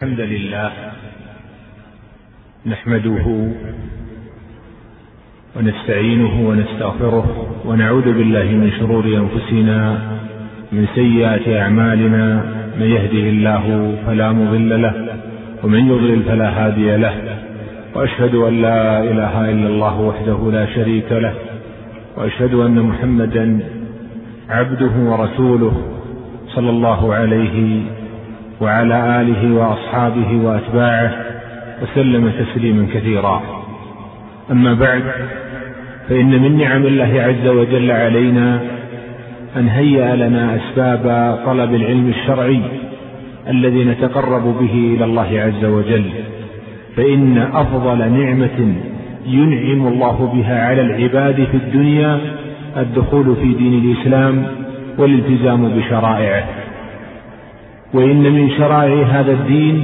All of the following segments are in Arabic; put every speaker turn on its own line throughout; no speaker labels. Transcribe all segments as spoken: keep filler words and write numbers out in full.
الحمد لله نحمده ونستعينه ونستغفره ونعوذ بالله من شرور أنفسنا من سيئات أعمالنا. من يهده الله فلا مضل له ومن يضلل فلا هادي له، وأشهد أن لا إله إلا الله وحده لا شريك له، وأشهد أن محمدا عبده ورسوله صلى الله عليه وعلى آله وأصحابه وأتباعه وسلم تسليما كثيرا. أما بعد، فإن من نعم الله عز وجل علينا أن هيأ لنا أسباب طلب العلم الشرعي الذي نتقرب به إلى الله عز وجل، فإن أفضل نعمة ينعم الله بها على العباد في الدنيا الدخول في دين الإسلام والالتزام بشرائعه. وإن من شرائع هذا الدين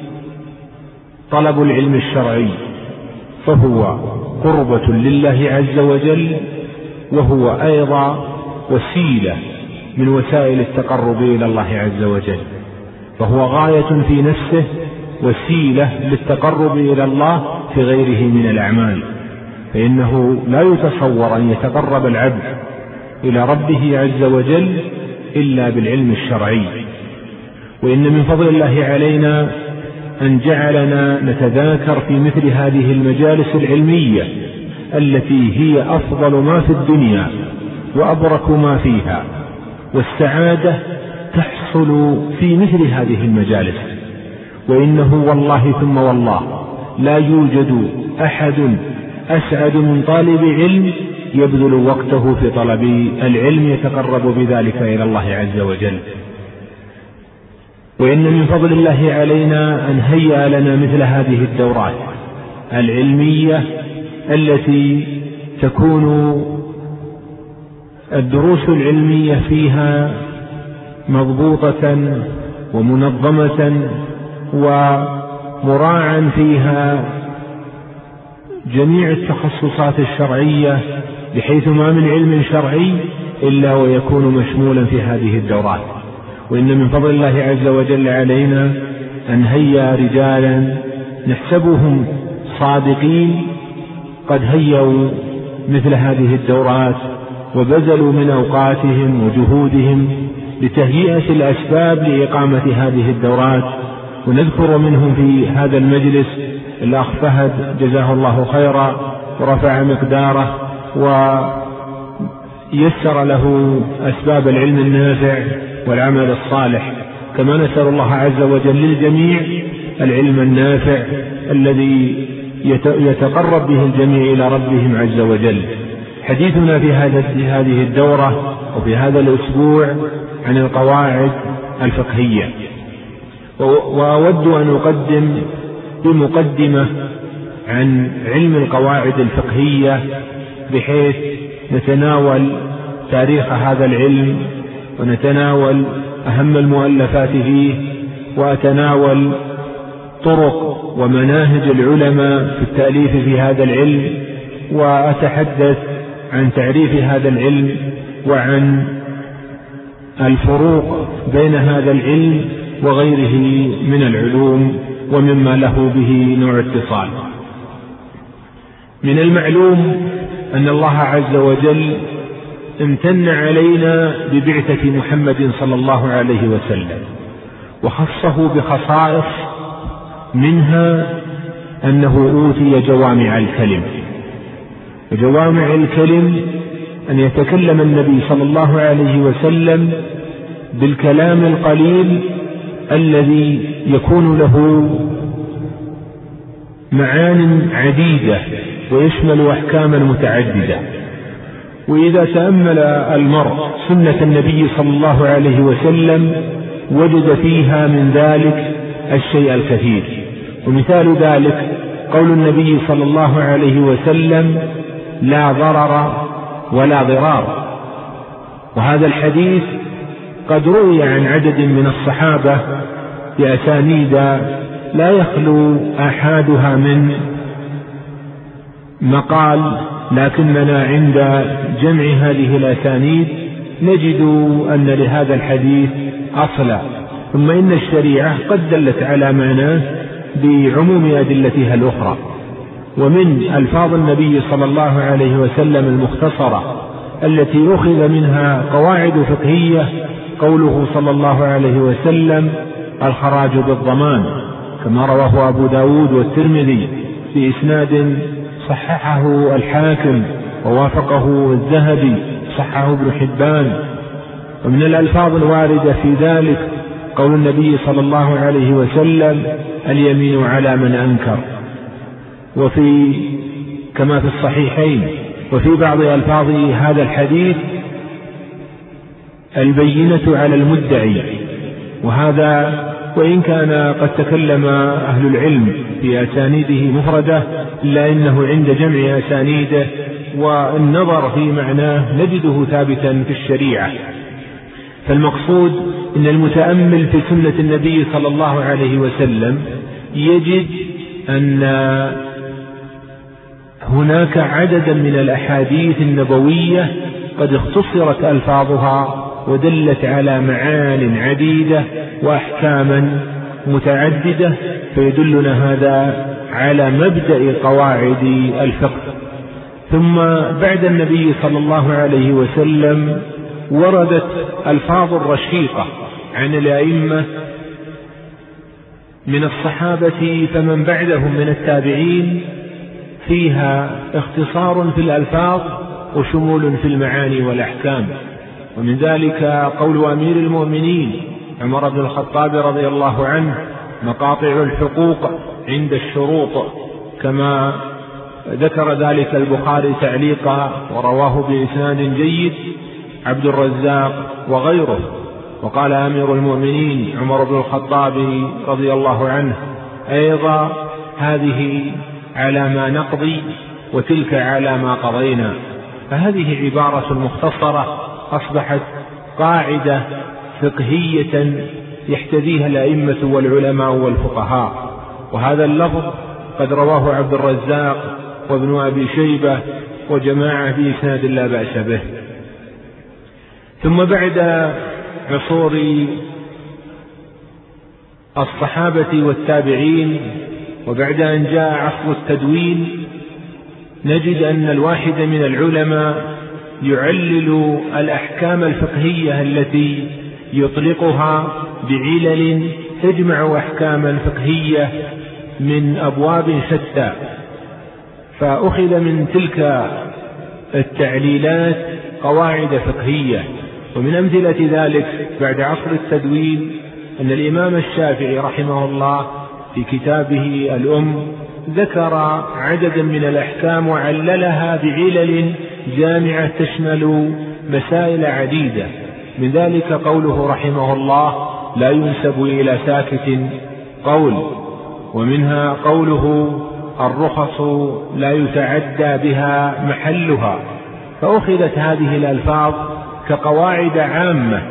طلب العلم الشرعي، فهو قربة لله عز وجل، وهو أيضا وسيلة من وسائل التقرب إلى الله عز وجل، فهو غاية في نفسه، وسيلة للتقرب إلى الله في غيره من الأعمال، فإنه لا يتصور أن يتقرب العبد إلى ربه عز وجل إلا بالعلم الشرعي. وإن من فضل الله علينا أن جعلنا نتذاكر في مثل هذه المجالس العلمية التي هي أفضل ما في الدنيا وأبرك ما فيها، والسعادة تحصل في مثل هذه المجالس. وإنه والله ثم والله لا يوجد أحد أسعد من طالب علم يبذل وقته في طلب العلم يتقرب بذلك إلى الله عز وجل. وإن من فضل الله علينا أن هيأ لنا مثل هذه الدورات العلمية التي تكون الدروس العلمية فيها مضبوطة ومنظمة، ومراعا فيها جميع التخصصات الشرعية، بحيث ما من علم شرعي إلا ويكون مشمولا في هذه الدورات. وإن من فضل الله عز وجل علينا أن هيا رجالا نحسبهم صادقين قد هيئوا مثل هذه الدورات وبذلوا من أوقاتهم وجهودهم لتهيئة الأسباب لإقامة هذه الدورات. ونذكر منهم في هذا المجلس الأخ فهد جزاه الله خيرا ورفع مقداره ويسر له أسباب العلم النافع والعمل الصالح، كما نسأل الله عز وجل للجميع العلم النافع الذي يتقرب به الجميع إلى ربهم عز وجل. حديثنا في هذه الدورة وفي هذا الأسبوع عن القواعد الفقهية، وأود أن أقدم بمقدمة عن علم القواعد الفقهية، بحيث نتناول تاريخ هذا العلم ونتناول أهم المؤلفات فيه، وأتناول طرق ومناهج العلماء في التأليف في هذا العلم، وأتحدث عن تعريف هذا العلم وعن الفروق بين هذا العلم وغيره من العلوم ومما له به نوع اتصال. من المعلوم أن الله عز وجل امتن علينا ببعثة محمد صلى الله عليه وسلم، وخصه بخصائص، منها أنه أوتي جوامع الكلم. وجوامع الكلم أن يتكلم النبي صلى الله عليه وسلم بالكلام القليل الذي يكون له معان عديدة ويشمل أحكاما متعددة. وإذا تأمل المرء سنة النبي صلى الله عليه وسلم وجد فيها من ذلك الشيء الكثير. ومثال ذلك قول النبي صلى الله عليه وسلم: لا ضرر ولا ضرار. وهذا الحديث قد روي عن عدد من الصحابة بأسانيد لا يخلو أحدها من مقال، لكننا عند جمع هذه الأسانيد نجد أن لهذا الحديث أصلا، ثم إن الشريعة قد دلت على معناه بعموم أدلتها الأخرى. ومن ألفاظ النبي صلى الله عليه وسلم المختصرة التي أخذ منها قواعد فقهية قوله صلى الله عليه وسلم: الخراج بالضمان، كما رواه أبو داود والترمذي بإسناد صححه الحاكم ووافقه الذهبي، صححه ابن حبان. ومن الألفاظ الواردة في ذلك قول النبي صلى الله عليه وسلم: اليمين على من أنكر، وفي كما في الصحيحين. وفي بعض ألفاظ هذا الحديث: البينة على المدعي. وهذا وإن كان قد تكلم أهل العلم في أسانيده مفردة، إلا إنه عند جمع أسانيده والنظر في معناه نجده ثابتا في الشريعة. فالمقصود إن المتأمل في سنة النبي صلى الله عليه وسلم يجد أن هناك عددا من الأحاديث النبوية قد اختصرت ألفاظها ودلت على معان عديدة وأحكاما متعددة، فيدلنا هذا على مبدأ قواعد الفقه. ثم بعد النبي صلى الله عليه وسلم وردت ألفاظ رشيقة عن الأئمة من الصحابة فمن بعدهم من التابعين، فيها اختصار في الألفاظ وشمول في المعاني والأحكام. ومن ذلك قول أمير المؤمنين عمر بن الخطاب رضي الله عنه: مقاطع الحقوق عند الشروط، كما ذكر ذلك البخاري تعليقا ورواه بإسناد جيد عبد الرزاق وغيره. وقال أمير المؤمنين عمر بن الخطاب رضي الله عنه أيضا: هذه على ما نقضي وتلك على ما قضينا. فهذه عبارة مختصرة أصبحت قاعدة فقهية يحتذيها الأئمة والعلماء والفقهاء. وهذا اللفظ قد رواه عبد الرزاق وابن أبي شيبة وجماعة بإسناد لا بأس به. ثم بعد عصور الصحابة والتابعين وبعد أن جاء عصر التدوين، نجد أن الواحد من العلماء يعلل الأحكام الفقهية التي يطلقها بعلل تجمع أحكاما فقهية من أبواب شتى، فأخذ من تلك التعليلات قواعد فقهية. ومن أمثلة ذلك بعد عصر التدوين أن الإمام الشافعي رحمه الله في كتابه الأم ذكر عددا من الأحكام وعللها بعلل جامعة تشمل مسائل عديدة. من ذلك قوله رحمه الله: لا ينسب إلى ساكت قول. ومنها قوله: الرخص لا يتعدى بها محلها. فأخذت هذه الألفاظ كقواعد عامة،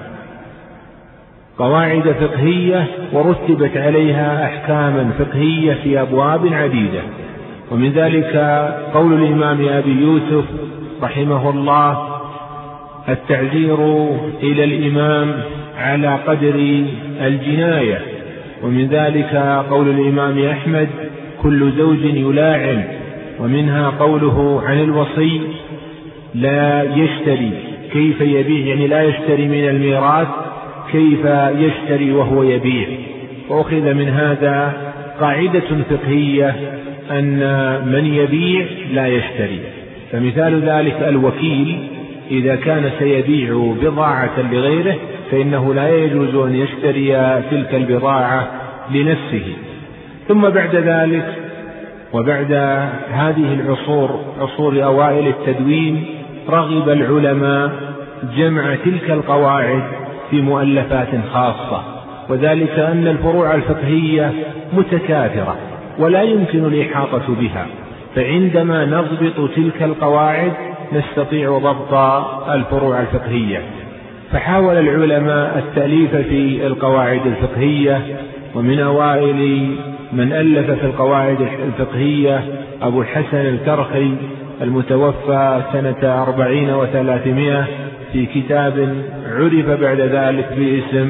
قواعد فقهية، ورتبت عليها أحكاما فقهية في أبواب عديدة. ومن ذلك قول الإمام أبي يوسف رحمه الله: التعزير إلى الإمام على قدر الجناية. ومن ذلك قول الإمام أحمد: كل زوج يلاعن. ومنها قوله عن الوصي: لا يشتري كيف يبيع، يعني لا يشتري من الميراث كيف يشتري وهو يبيع. وأخذ من هذا قاعدة فقهية أن من يبيع لا يشتري. فمثال ذلك الوكيل إذا كان سيبيع بضاعة لغيره فإنه لا يجوز أن يشتري تلك البضاعة لنفسه. ثم بعد ذلك وبعد هذه العصور، عصور أوائل التدوين، رغب العلماء جمع تلك القواعد في مؤلفات خاصة، وذلك أن الفروع الفقهية متكاثرة ولا يمكن الإحاطة بها، فعندما نضبط تلك القواعد نستطيع ضبط الفروع الفقهية. فحاول العلماء التأليف في القواعد الفقهية، ومن أوائل من ألف في القواعد الفقهية أبو الحسن الكرخي المتوفى سنة أربعين وثلاثمائة في كتاب عرف بعد ذلك باسم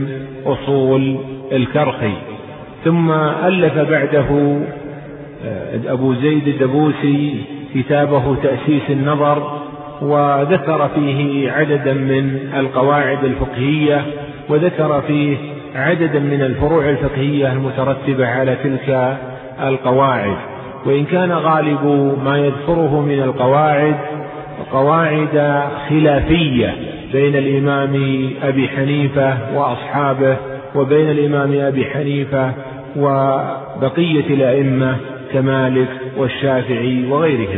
أصول الكرخي. ثم ألف بعده أبو زيد الدبوسي كتابه تأسيس النظر، وذكر فيه عددا من القواعد الفقهية، وذكر فيه عددا من الفروع الفقهية المترتبة على تلك القواعد. وإن كان غالب ما يذكره من القواعد قواعد خلافية بين الإمام أبي حنيفة وأصحابه، وبين الإمام أبي حنيفة وبقية الأئمة كمالك والشافعي وغيرهم.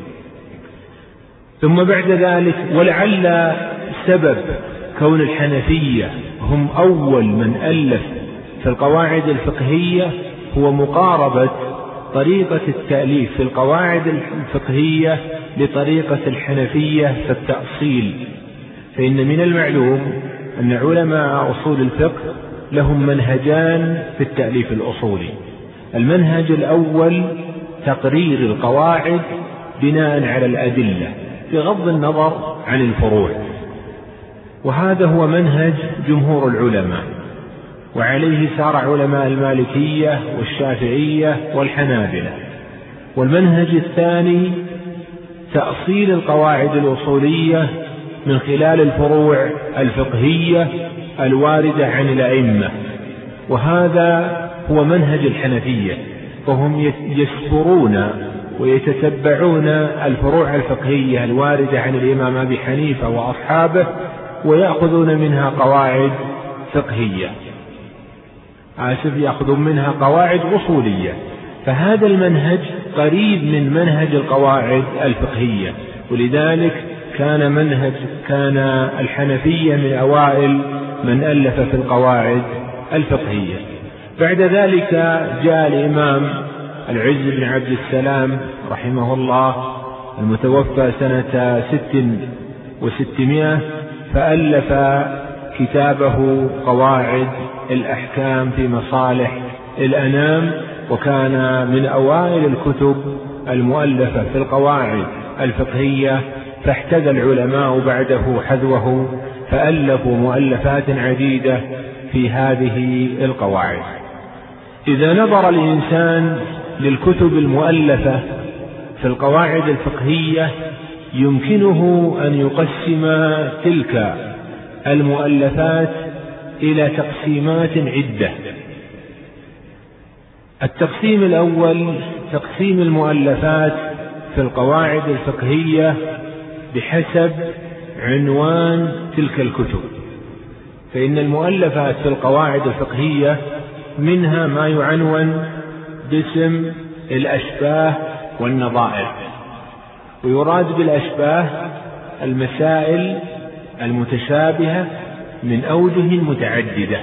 ثم بعد ذلك، ولعل سبب كون الحنفية هم أول من ألف في القواعد الفقهية هو مقاربة طريقة التأليف في القواعد الفقهية لطريقة الحنفية في التأصيل. فإن من المعلوم أن علماء أصول الفقه لهم منهجان في التأليف الأصولي. المنهج الأول تقرير القواعد بناء على الأدلة بغض النظر عن الفروع، وهذا هو منهج جمهور العلماء، وعليه سار علماء المالكية والشافعية والحنابلة. والمنهج الثاني تأصيل القواعد الأصولية من خلال الفروع الفقهية الواردة عن الأئمة، وهذا هو منهج الحنفية، فهم يسفرون ويتتبعون الفروع الفقهية الواردة عن الإمام أبي حنيفة وأصحابه، ويأخذون منها قواعد فقهية آسف يأخذون منها قواعد أصولية. فهذا المنهج قريب من منهج القواعد الفقهية، ولذلك كان منهج كان الحنفية من أوائل من ألف في القواعد الفقهية. بعد ذلك جاء الإمام العز بن عبد السلام رحمه الله المتوفى سنة ست وستمائة، فألف كتابه قواعد الأحكام في مصالح الأنام، وكان من أوائل الكتب المؤلفة في القواعد الفقهية، فاحتذى العلماء بعده حذوه فألفوا مؤلفات عديدة في هذه القواعد. إذا نظر الإنسان للكتب المؤلفة في القواعد الفقهية يمكنه أن يقسم تلك المؤلفات إلى تقسيمات عدة. التقسيم الأول تقسيم المؤلفات في القواعد الفقهية بحسب عنوان تلك الكتب. فإن المؤلفات في القواعد الفقهية منها ما يعنون باسم الأشباه والنظائر، ويراد بالأشباه المسائل المتشابهة من أوجه متعددة،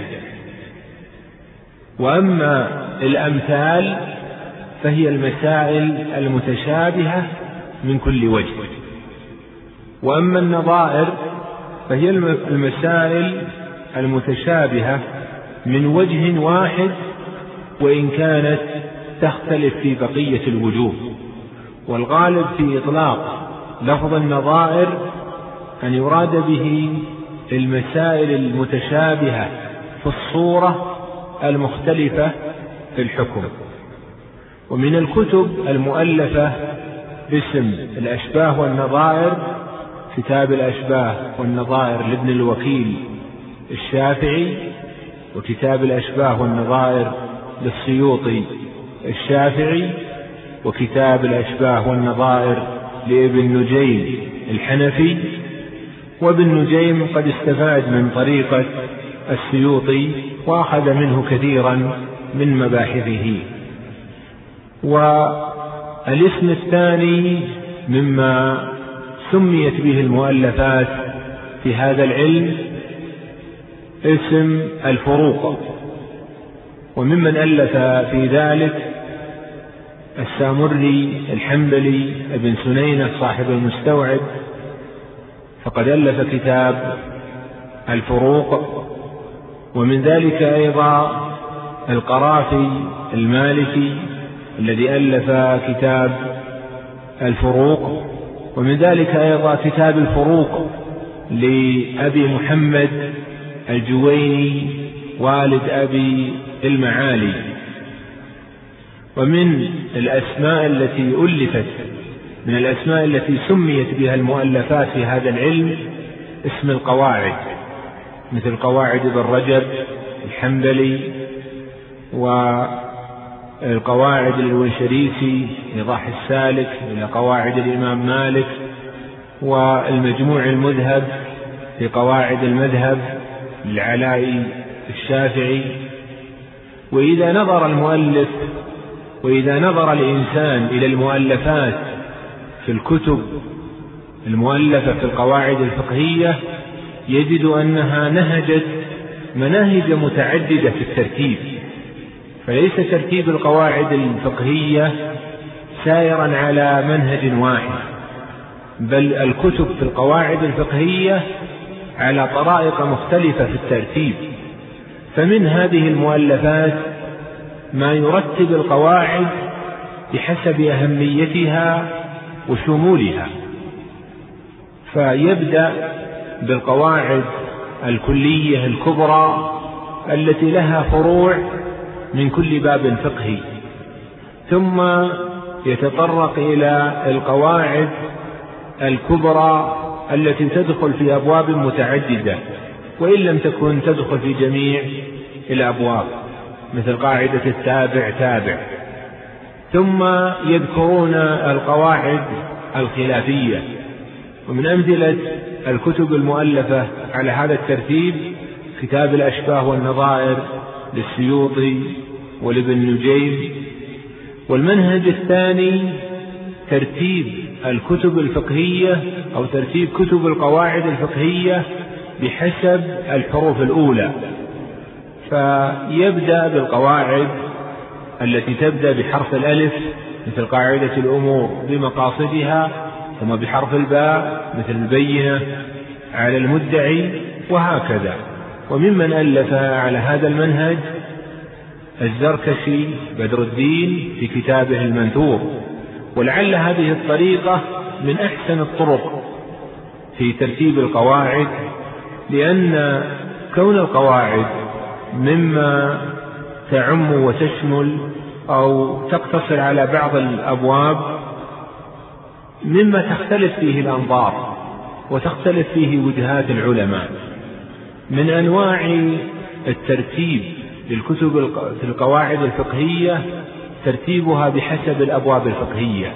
وأما الأمثال فهي المسائل المتشابهة من كل وجه، وأما النظائر فهي المسائل المتشابهة من وجه واحد وإن كانت تختلف في بقية الوجوه. والغالب في إطلاق لفظ النظائر أن يراد به المسائل المتشابهة في الصورة المختلفة في الحكم. ومن الكتب المؤلفة باسم الأشباه والنظائر كتاب الأشباه والنظائر لابن الوكيل الشافعي، وكتاب الأشباه والنظائر للسيوطي الشافعي، وكتاب الأشباه والنظائر لابن نجيم الحنفي. وابن نجيم قد استفاد من طريقة السيوطي وأخذ منه كثيرا من مباحثه. والاسم الثاني مما سميت به المؤلفات في هذا العلم اسم الفروق، وممن ألف في ذلك السامري الحنبلي ابن سنينة صاحب المستوعب، فقد ألف كتاب الفروق. ومن ذلك أيضا القرافي المالكي الذي ألف كتاب الفروق. ومن ذلك أيضا كتاب الفروق لأبي محمد الجويني والد أبي المعالي. ومن الأسماء التي ألفت من الأسماء التي سميت بها المؤلفات في هذا العلم اسم القواعد، مثل قواعد ابن رجب الحنبلي، والقواعد للونشريسي إيضاح السالك إلى قواعد الإمام مالك، والمجموع المذهب في قواعد المذهب للعلاء الشافعي. وإذا نظر المؤلف وإذا نظر الإنسان إلى المؤلفات في الكتب المؤلفة في القواعد الفقهية يجد أنها نهجت مناهج متعددة في الترتيب، فليس ترتيب القواعد الفقهية سائرا على منهج واحد، بل الكتب في القواعد الفقهية على طرائق مختلفة في الترتيب. فمن هذه المؤلفات ما يرتب القواعد بحسب أهميتها وشمولها، فيبدأ بالقواعد الكلية الكبرى التي لها فروع من كل باب فقهي، ثم يتطرق إلى القواعد الكبرى التي تدخل في أبواب متعددة وإن لم تكن تدخل في جميع الأبواب، مثل قاعدة التابع تابع. ثم يذكرون القواعد الخلافية. ومن أمثلة الكتب المؤلفة على هذا الترتيب كتاب الأشباه والنظائر للسيوطي ولابن نجيم. والمنهج الثاني ترتيب الكتب الفقهية أو ترتيب كتب القواعد الفقهية بحسب الحروف الأولى، فيبدأ بالقواعد التي تبدأ بحرف الألف مثل قاعدة الأمور بمقاصدها، ثم بحرف الباء مثل البينة على المدعي، وهكذا. وممن ألف على هذا المنهج الزركشي بدر الدين في كتابه المنثور. ولعل هذه الطريقة من أحسن الطرق في ترتيب القواعد، لأن كون القواعد مما تعم وتشمل أو تقتصر على بعض الأبواب مما تختلف فيه الأنظار وتختلف فيه وجهات العلماء. من أنواع الترتيب للكتب في القواعد الفقهية ترتيبها بحسب الأبواب الفقهية،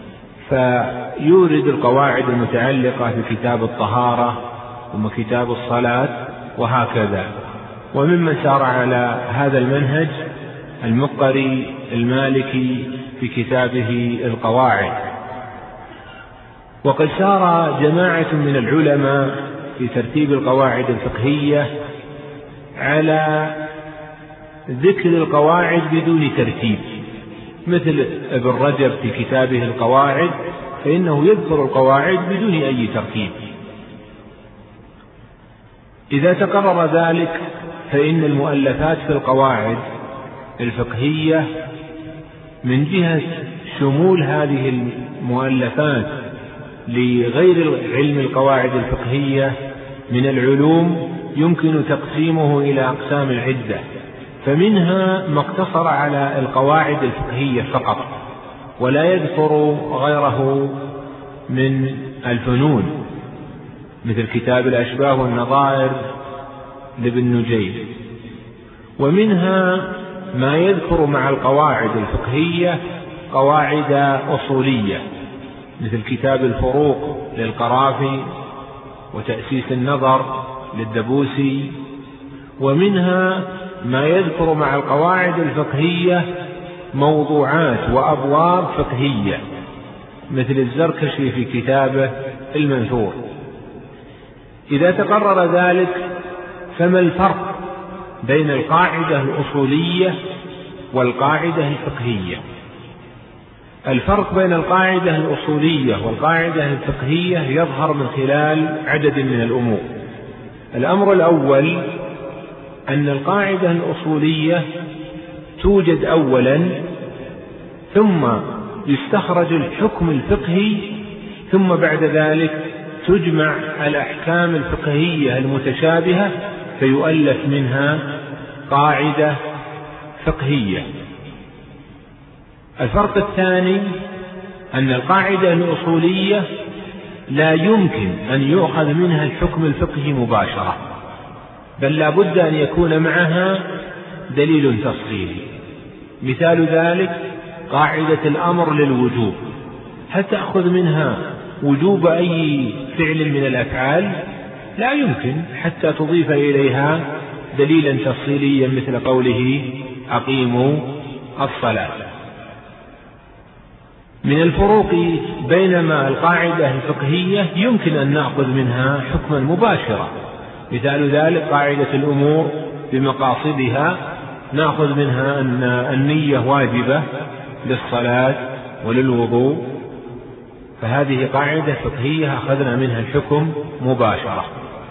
فيورد القواعد المتعلقة بكتاب الطهارة ثم كتاب الصلاة وهكذا. وممن سار على هذا المنهج المقري المالكي في كتابه القواعد. وقد سار جماعة من العلماء في ترتيب القواعد الفقهية على ذكر القواعد بدون ترتيب، مثل ابن رجب في كتابه القواعد فإنه يذكر القواعد بدون أي ترتيب. إذا تقرر ذلك فإن المؤلفات في القواعد الفقهية من جهة شمول هذه المؤلفات لغير علم القواعد الفقهية من العلوم يمكن تقسيمه إلى أقسام عدة، فمنها ما اقتصر على القواعد الفقهية فقط ولا يذكر غيره من الفنون، مثل كتاب الأشباه والنظائر لابن نجيم. ومنها ما يذكر مع القواعد الفقهية قواعد أصولية، مثل كتاب الفروق للقرافي وتأسيس النظر للدبوسي. ومنها ما يذكر مع القواعد الفقهية موضوعات وأبواب فقهية، مثل الزركشي في كتابه المنثور. إذا تقرر ذلك فما الفرق بين القاعدة الأصولية والقاعدة الفقهية؟ الفرق بين القاعدة الأصولية والقاعدة الفقهية يظهر من خلال عدد من الأمور. الأمر الأول أن القاعدة الأصولية توجد أولا ثم يستخرج الحكم الفقهي، ثم بعد ذلك تجمع الأحكام الفقهية المتشابهة فيؤلف منها قاعدة فقهية. الفرق الثاني أن القاعدة الأصولية لا يمكن أن يؤخذ منها الحكم الفقهي مباشرة، بل لا بد أن يكون معها دليل تفصيلي. مثال ذلك قاعدة الأمر للوجوب، هل تأخذ منها وجوب أي فعل من الأفعال؟ لا يمكن حتى تضيف إليها دليلا تفصيليا مثل قوله أقيموا الصلاة. من الفروق بينما القاعدة الفقهية يمكن أن نأخذ منها حكما مباشرا، مثال ذلك قاعدة الأمور بمقاصدها، نأخذ منها أن النية واجبة للصلاة وللوضوء، فهذه قاعدة فقهية أخذنا منها الحكم مباشرة.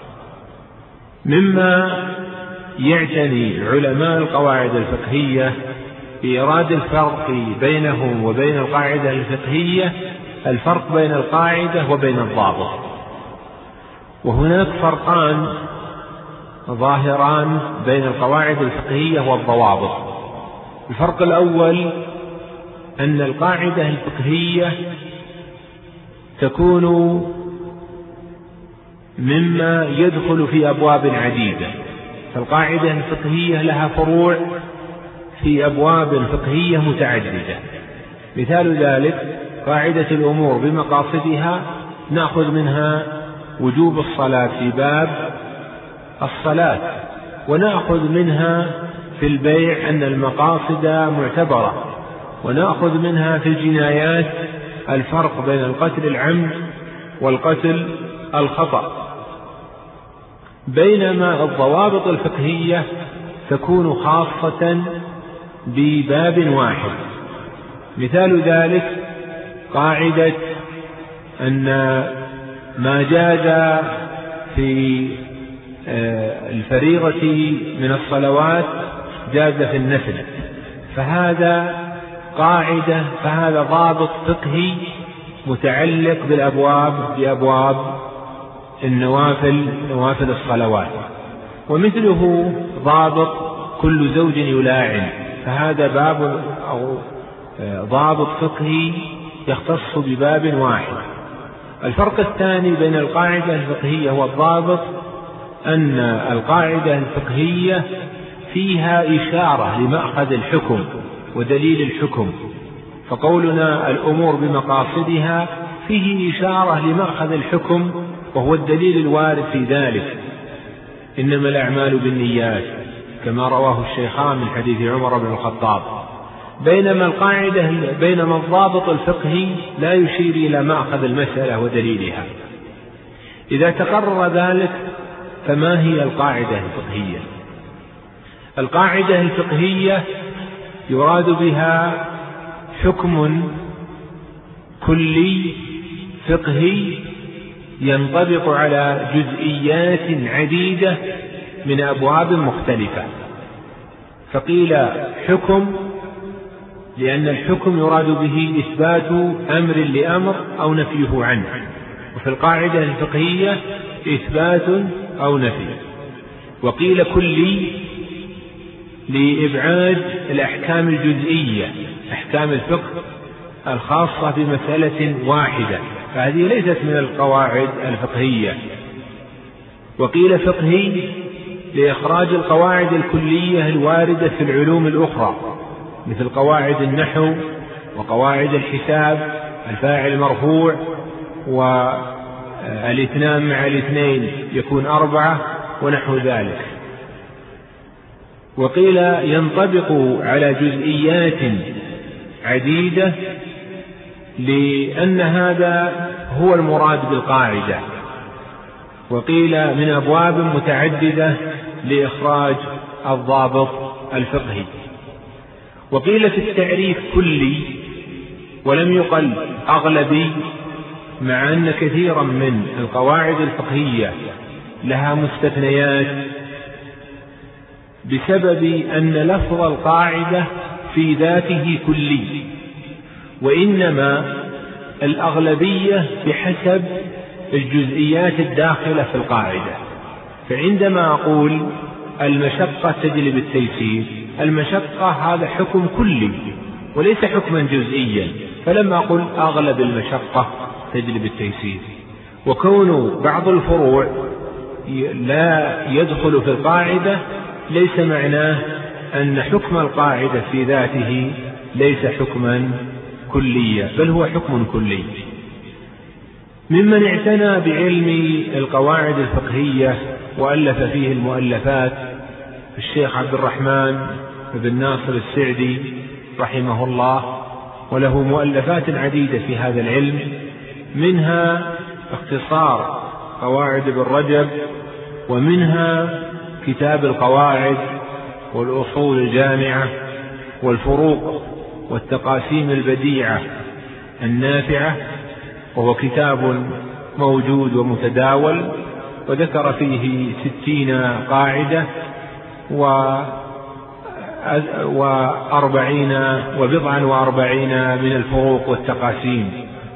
مما يعتني علماء القواعد الفقهية بإيراد الفرق بينهم وبين القاعدة الفقهية الفرق بين القاعدة وبين الضابط. وهناك فرقان ظاهران بين القواعد الفقهية والضوابط. الفرق الأول أن القاعدة الفقهية تكون مما يدخل في أبواب عديدة، فالقاعدة الفقهية لها فروع في أبواب فقهية متعددة. مثال ذلك قاعدة الأمور بمقاصدها، نأخذ منها وجوب الصلاة في باب الصلاة، ونأخذ منها في البيع أن المقاصد معتبرة، ونأخذ منها في الجنايات الفرق بين القتل العمد والقتل الخطأ. بينما الضوابط الفقهية تكون خاصة بباب واحد. مثال ذلك قاعدة أن ما جاز في الفريضة من الصلوات جاز في النفل، فهذا قاعدة فهذا ضابط فقهي متعلق بالأبواب بأبواب النوافل نوافل الصلوات. ومثله ضابط كل زوج يلاعن، فهذا باب أو ضابط فقهي يختص بباب واحد. الفرق الثاني بين القاعدة الفقهية والضابط أن القاعدة الفقهية فيها إشارة لمأخذ الحكم ودليل الحكم، فقولنا الأمور بمقاصدها فيه إشارة لمأخذ الحكم وهو الدليل الوارد في ذلك، إنما الأعمال بالنيات كما رواه الشيخان من حديث عمر بن الخطاب. بينما القاعدة بينما الضابط الفقهي لا يشير إلى مأخذ المسألة ودليلها. إذا تقرر ذلك فما هي القاعدة الفقهية؟ القاعدة الفقهية يراد بها حكم كلي فقهي ينطبق على جزئيات عديدة من أبواب مختلفة. فقيل حكم لأن الحكم يراد به إثبات أمر لأمر أو نفيه عنه، وفي القاعدة الفقهية إثبات أو نفي. وقيل كلي لإبعاد الأحكام الجزئية، أحكام الفقه الخاصة بمسألة واحدة، فهذه ليست من القواعد الفقهية. وقيل فقهي لإخراج القواعد الكلية الواردة في العلوم الأخرى، مثل قواعد النحو وقواعد الحساب، الفاعل مرفوع والاثنان مع الاثنين يكون أربعة ونحو ذلك. وقيل ينطبق على جزئيات عديدة لأن هذا هو المراد بالقاعدة. وقيل من أبواب متعددة لإخراج الضابط الفقهي. وقيل في التعريف كلي ولم يقل أغلبي، مع أن كثيرا من القواعد الفقهية لها مستثنيات بسبب أن لفظ القاعدة في ذاته كلي، وإنما الأغلبية بحسب الجزئيات الداخلة في القاعدة. فعندما أقول المشقة تجلب التيسير. المشقة هذا حكم كلي وليس حكما جزئيا، فلما أقول أغلب المشقة تجلب التيسير. وكون بعض الفروع لا يدخل في القاعدة ليس معناه أن حكم القاعدة في ذاته ليس حكما كليا، بل هو حكم كلي. ممن اعتنى بعلم القواعد الفقهية وألف فيه المؤلفات الشيخ عبد الرحمن بن ناصر السعدي رحمه الله، وله مؤلفات عديدة في هذا العلم، منها اختصار قواعد ابن رجب، ومنها كتاب القواعد والأصول الجامعة والفروق والتقاسيم البديعة النافعة، وهو كتاب موجود ومتداول، وذكر فيه ستين قاعدة وأربعين وبضعا وأربعين من الفروق والتقاسيم.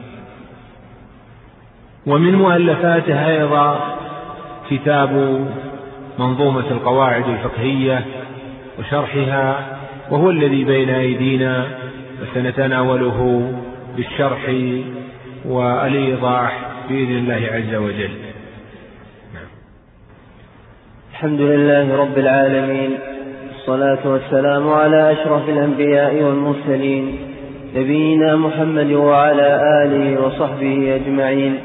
ومن مؤلفاته أيضا كتاب منظومة القواعد الفقهية وشرحها، وهو الذي بين أيدينا، وسنتناوله بالشرح والإيضاح بإذن الله عز وجل.
الحمد لله رب العالمين، الصلاة والسلام على أشرف الأنبياء والمرسلين، نبينا محمد وعلى آله وصحبه أجمعين.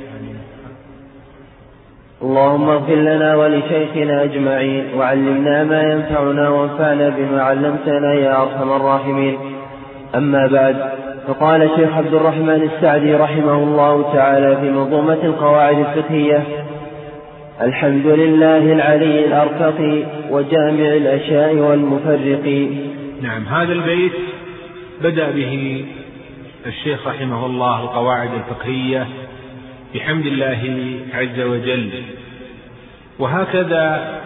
اللهم اغفر لنا ولشيخنا أجمعين، وعلمنا ما ينفعنا وانفعنا بما علمتنا يا أرحم الراحمين. أما بعد، فقال الشيخ عبد الرحمن السعدي رحمه الله تعالى في منظومة القواعد الفقهية: الحمد لله العلي الأرفق وجامع الأشياء والمفرق.
نعم، هذا البيت بدأ به الشيخ رحمه الله القواعد الفقهية بحمد الله عز وجل، وهكذا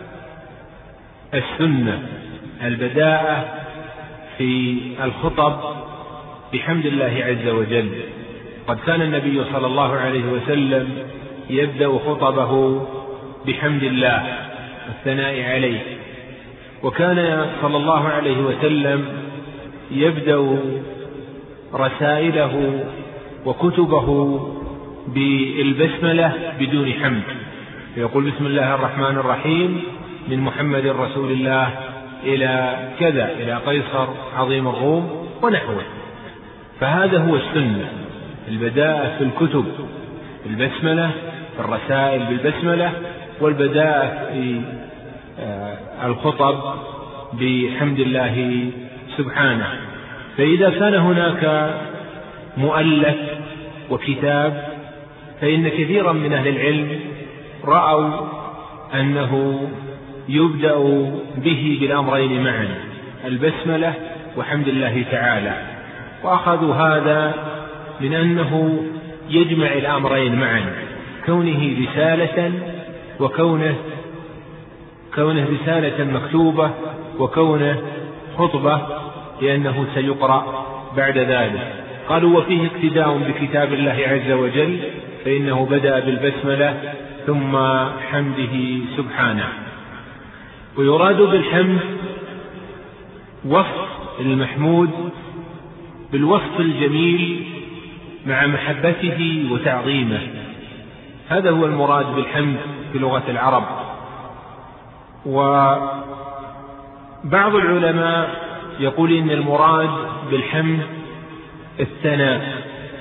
السنة البداءة في الخطب بحمد الله عز وجل. قد كان النبي صلى الله عليه وسلم يبدأ خطبه بحمد الله والثناء عليه، وكان صلى الله عليه وسلم يبدأ رسائله وكتبه بالبسملة بدون حمد، فيقول بسم الله الرحمن الرحيم من محمد رسول الله إلى كذا، إلى قيصر عظيم الروم ونحوه. فهذا هو السنة، البداءة في الكتب بالبسملة، في الرسائل بالبسملة، والبداءة في الخطب بحمد الله سبحانه. فإذا كان هناك مؤلف وكتاب، فإن كثيرا من أهل العلم رأوا أنه يبدأ به بالأمرين معا، البسملة وحمد الله تعالى، وأخذوا هذا من أنه يجمع الأمرين معا، كونه رسالة وكونه كونه رسالة مكتوبة وكونه خطبة، لأنه سيقرأ بعد ذلك. قالوا وفيه اقتداء بكتاب الله عز وجل، فإنه بدأ بالبسملة ثم حمده سبحانه. ويراد بالحمد وصف المحمود بالوصف الجميل مع محبته وتعظيمه، هذا هو المراد بالحمد في لغة العرب. وبعض العلماء يقول إن المراد بالحمد الثناء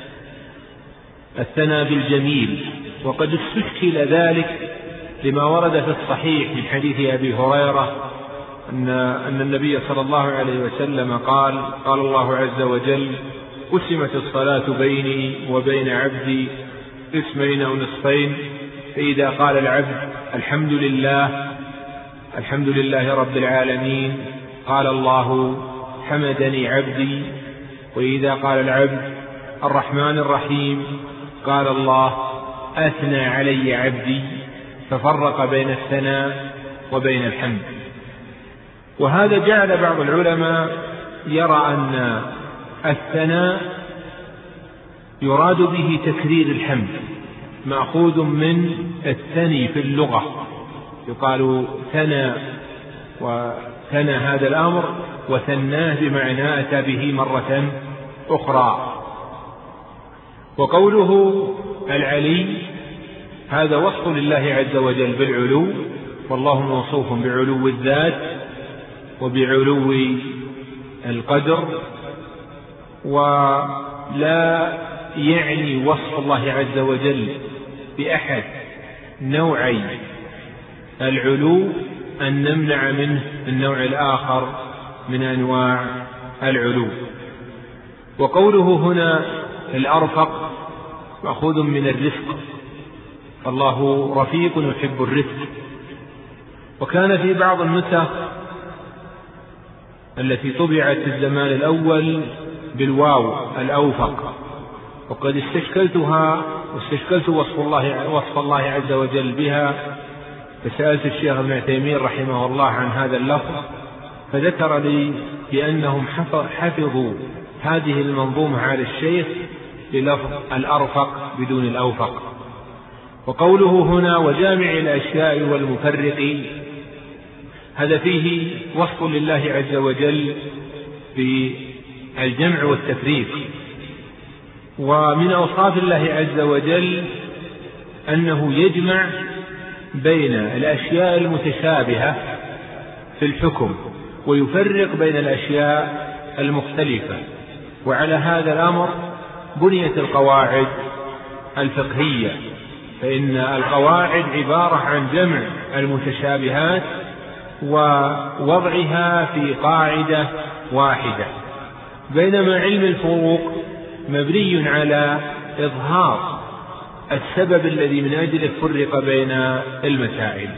الثناء بالجميل، وقد استشكل ذلك لما ورد في الصحيح من حديث أبي هريرة أن, أن النبي صلى الله عليه وسلم قال قال الله عز وجل: قسمت الصلاة بيني وبين عبدي قسمين أو نصفين، فإذا قال العبد الحمد لله الحمد لله رب العالمين قال الله حمدني عبدي، وإذا قال العبد الرحمن الرحيم قال الله أثنى علي عبدي، ففرق بين الثناء وبين الحمد. وهذا جعل بعض العلماء يرى أن الثناء يراد به تكرير الحمد، مأخوذ من الثني في اللغة، يقال ثنى، وثنى هذا الأمر وثناه بمعنى أتى به مرة أخرى. وقوله العلي هذا وصف لله عز وجل بالعلو، والله موصوف بعلو الذات وبعلو القدر، ولا يعني وصف الله عز وجل بأحد نوعي العلو أن نمنع منه النوع الآخر من أنواع العلو. وقوله هنا الأرفق مأخوذ من الرفق، فالله رفيق يحب الرفق. وكان في بعض النسخ التي طبعت في الزمان الأول بالواو الأوفق، وقد استشكلتها واستشكلت وصف الله, وصف الله عز وجل بها، فسألت الشيخ ابن عثيمين رحمه الله عن هذا اللفظ، فذكر لي بأنهم حفظوا هذه المنظومة على الشيخ بلفظ الأرفق بدون الأوفق. وقوله هنا وجامع الأشياء والمفرق، هذا فيه وصف لله عز وجل بالجمع والتفريق. ومن أوصاف الله عز وجل أنه يجمع بين الأشياء المتشابهة في الحكم ويفرق بين الأشياء المختلفة. وعلى هذا الأمر بنيت القواعد الفقهية، فإن القواعد عبارة عن جمع المتشابهات ووضعها في قاعدة واحدة، بينما علم الفروق مبني على إظهار السبب الذي من أجله فرق بين المسائل.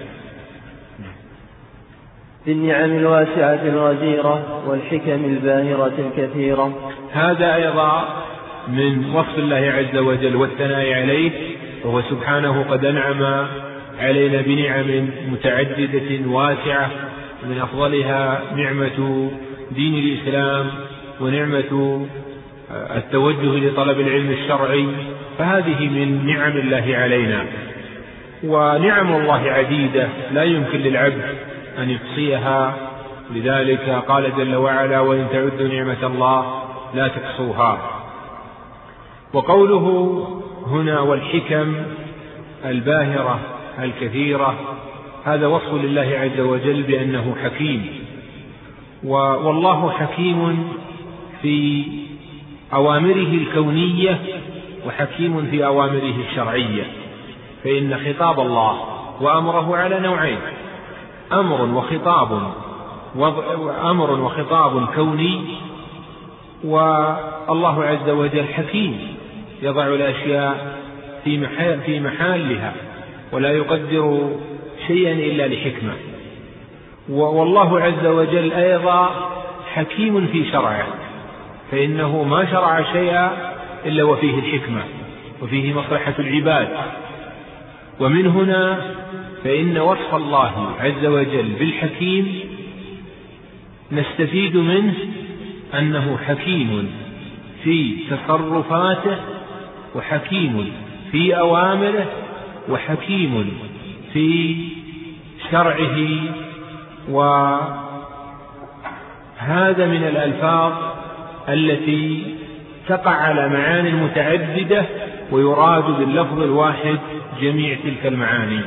في النعم الواسعة الغزيرة والحكم الباهرة الكثيرة،
هذا أيضا من وصف الله عز وجل والثناء عليه، وهو سبحانه قد أنعم علينا بنعم متعددة واسعة، من أفضلها نعمة دين الإسلام ونعمة التوجه لطلب العلم الشرعي، فهذه من نعم الله علينا. ونعم الله عديدة لا يمكن للعبد أن يحصيها، لذلك قال جل وعلا وإن تعدوا نعمة الله لا تحصوها. وقوله هنا والحكم الباهرة الكثيرة، هذا وصف لله عز وجل بأنه حكيم، والله حكيم في أوامره الكونية وحكيم في أوامره الشرعية، فإن خطاب الله وأمره على نوعين، أمر وخطاب أمر وخطاب كوني، والله عز وجل حكيم يضع الأشياء في محل في محلها ولا يقدر شيئا إلا لحكمة. والله عز وجل أيضا حكيم في شرعه، فإنه ما شرع شيئا إلا وفيه الحكمة وفيه مصلحة العباد. ومن هنا فإن وصف الله عز وجل بالحكيم نستفيد منه أنه حكيم في تصرفاته وحكيم في أوامره وحكيم في شرعه. وهذا من الألفاظ التي تقع على معاني متعددة ويراد باللفظ الواحد جميع تلك المعاني.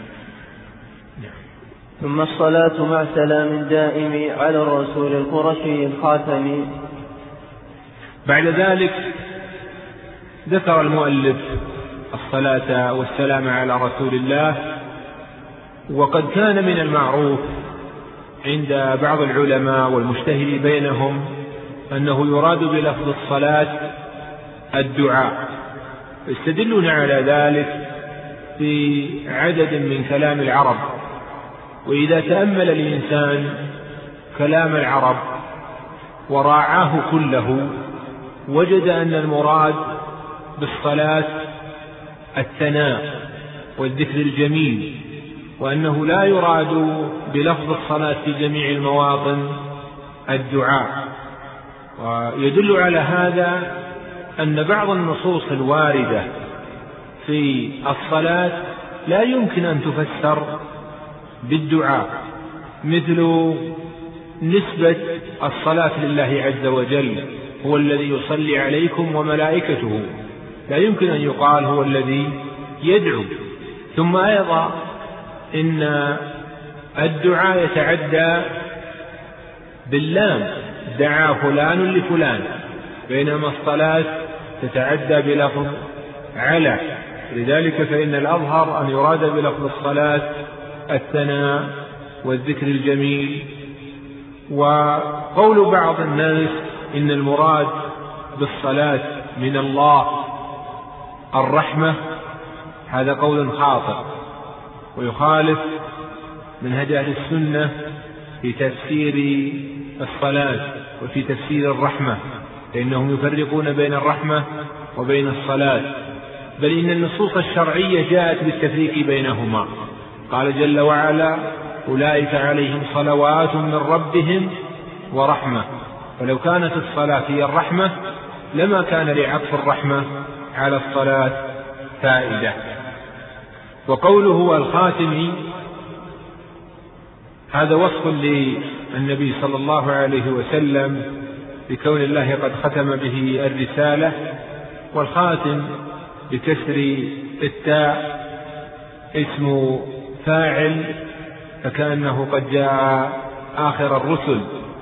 ثم الصلاة مع سلام دائم على الرسول القرشي الخاتم.
بعد ذلك ذكر المؤلف الصلاة والسلام على رسول الله. وقد كان من المعروف عند بعض العلماء والمجتهد بينهم أنه يراد بلفظ الصلاة الدعاء، يستدلون على ذلك في عدد من كلام العرب. وإذا تأمل الإنسان كلام العرب وراعاه كله وجد أن المراد بالصلاة الثناء والذكر الجميل، وأنه لا يراد بلفظ الصلاة في جميع المواطن الدعاء. ويدل على هذا أن بعض النصوص الواردة في الصلاة لا يمكن أن تفسر بالدعاء، مثل نسبة الصلاة لله عز وجل، هو الذي يصلي عليكم وملائكته، لا يمكن أن يقال هو الذي يدعو. ثم أيضا إن الدعاء يتعدى باللام، دعا فلان لفلان، بينما الصلاة تتعدى بلفظ على، لذلك فإن الأظهر أن يراد بلفظ الصلاة الثناء والذكر الجميل. وقول بعض الناس إن المراد بالصلاة من الله الرحمة، هذا قول خاطئ ويخالف منهج أهل السنة في تفسير الصلاة وفي تفسير الرحمة، لأنهم يفرقون بين الرحمة وبين الصلاة، بل إن النصوص الشرعية جاءت بالتفريق بينهما. قال جل وعلا: أولئك عليهم صلوات من ربهم ورحمة. ولو كانت الصلاة هي الرحمة لما كان لعطف الرحمة على الصلاة فائدة. وقوله الخاتم، هذا وصف للنبي صلى الله عليه وسلم بكون الله قد ختم به الرسالة، والخاتم بكسر التاء اسم فاعل، فكأنه قد جاء آخر الرسل،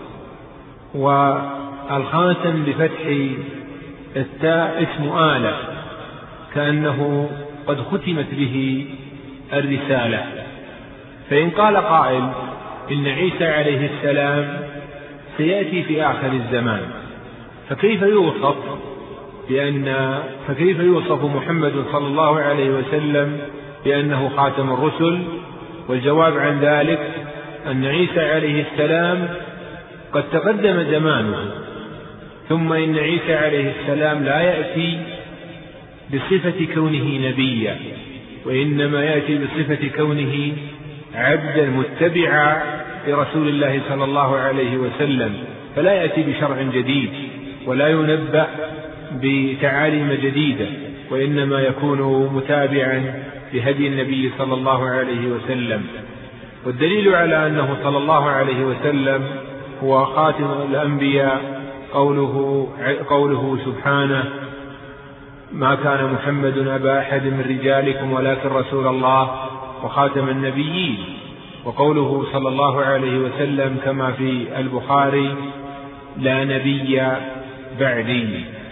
والخاتم بفتح التاء اسم آلة، كأنه قد ختمت به الرسالة. فإن قال قائل إن عيسى عليه السلام سيأتي في آخر الزمان، فكيف يوصف بأن فكيف يوصف محمد صلى الله عليه وسلم بأنه خاتم الرسل؟ والجواب عن ذلك أن عيسى عليه السلام قد تقدم زمانه، ثم إن عيسى عليه السلام لا يأتي بصفة كونه نبيا، وإنما يأتي بصفة كونه عبدا متبعا لرسول الله صلى الله عليه وسلم، فلا يأتي بشرع جديد ولا ينبأ بتعاليم جديدة، وإنما يكون متابعا لهدي النبي صلى الله عليه وسلم. والدليل على أنه صلى الله عليه وسلم هو خاتم الأنبياء قوله, قوله سبحانه: ما كان محمد أبا أحد من رجالكم ولكن رسول الله وخاتم النبيين. وقوله صلى الله عليه وسلم كما في البخاري: لا نبي بعدي.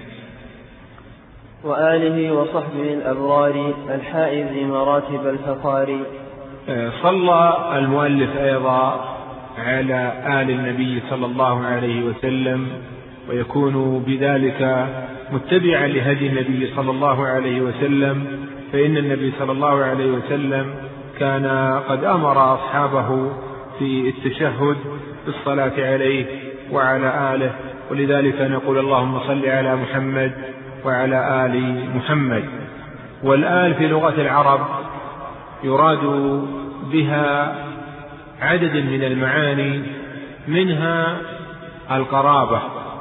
وآله وصحبه الأبرار الحائز مراتب الفخار.
صلى المؤلف أيضا على آل النبي صلى الله عليه وسلم، ويكون بذلك متبعا لهدي النبي صلى الله عليه وسلم، فإن النبي صلى الله عليه وسلم كان قد أمر أصحابه في التشهد بالصلاة عليه وعلى آله، ولذلك نقول: اللهم صل على محمد وعلى آل محمد. والآل في لغة العرب يراد بها عدد من المعاني، منها القرابة،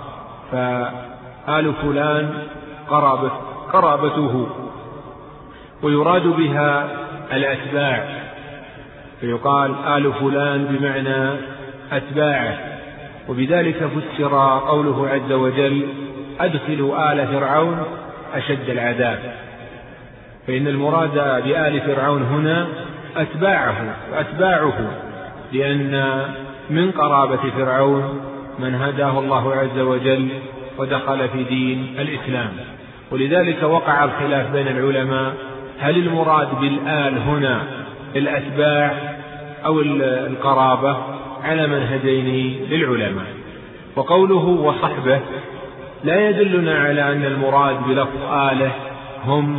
فآل فلان قرابة قرابته، ويراد بها الأتباع، فيقال آل فلان بمعنى أتباعه. وبذلك فسر قوله عز وجل: أدخلوا آل فرعون أشد العذاب، فإن المراد بآل فرعون هنا أتباعه وأتباعه، لأن من قرابة فرعون من هداه الله عز وجل ودخل في دين الإسلام. ولذلك وقع الخلاف بين العلماء: هل المراد بالآل هنا الأتباع أو القرابة؟ على منهجين للعلماء. وقوله وصحبه لا يدلنا على أن المراد بلفظ آله هم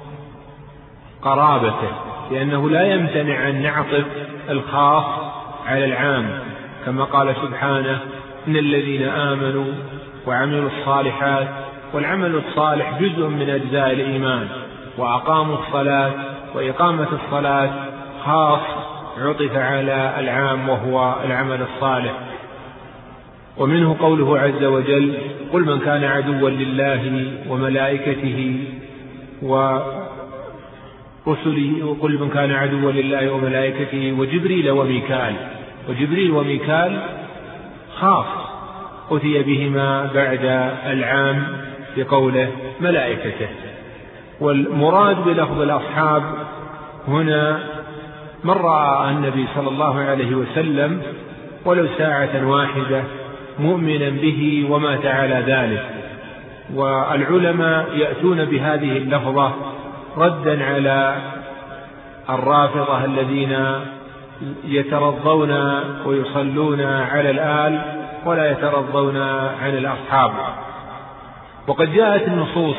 قرابته، لأنه لا يمتنع أن نعطف الخاص على العام، كما قال سبحانه: إن الذين آمنوا وعملوا الصالحات، والعمل الصالح جزء من أجزاء الإيمان، وأقاموا الصلاة، وإقامة الصلاة خاص عطف على العام وهو العمل الصالح. ومنه قوله عز وجل: قل من كان عدوا لله وملائكته رسلي وقل من كان عدوا لله وملائكته وجبريل وميكال، وجبريل وميكال خاص أتي بهما بعد العام بقوله ملائكته. والمراد بلفظ الأصحاب هنا من رأى النبي صلى الله عليه وسلم ولو ساعة واحدة مؤمنا به ومات على ذلك. والعلماء يأتون بهذه اللفظة ردا على الرافضة الذين يترضون ويصلون على الآل ولا يترضون عن الأصحاب. وقد جاءت النصوص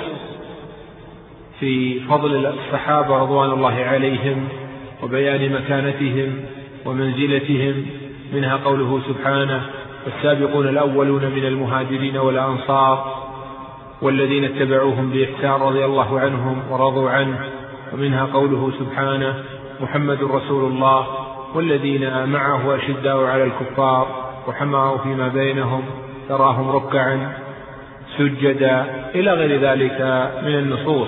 في فضل الصحابة رضوان الله عليهم وبيان مكانتهم ومنزلتهم، منها قوله سبحانه والسابقون الأولون من المهاجرين والأنصار والذين اتبعوهم بإحسان رضي الله عنهم ورضوا عنه، ومنها قوله سبحانه محمد رسول الله والذين معه أشداء على الكفار وحماوا فيما بينهم تراهم ركعا سجدا إلى غير ذلك من النصوص.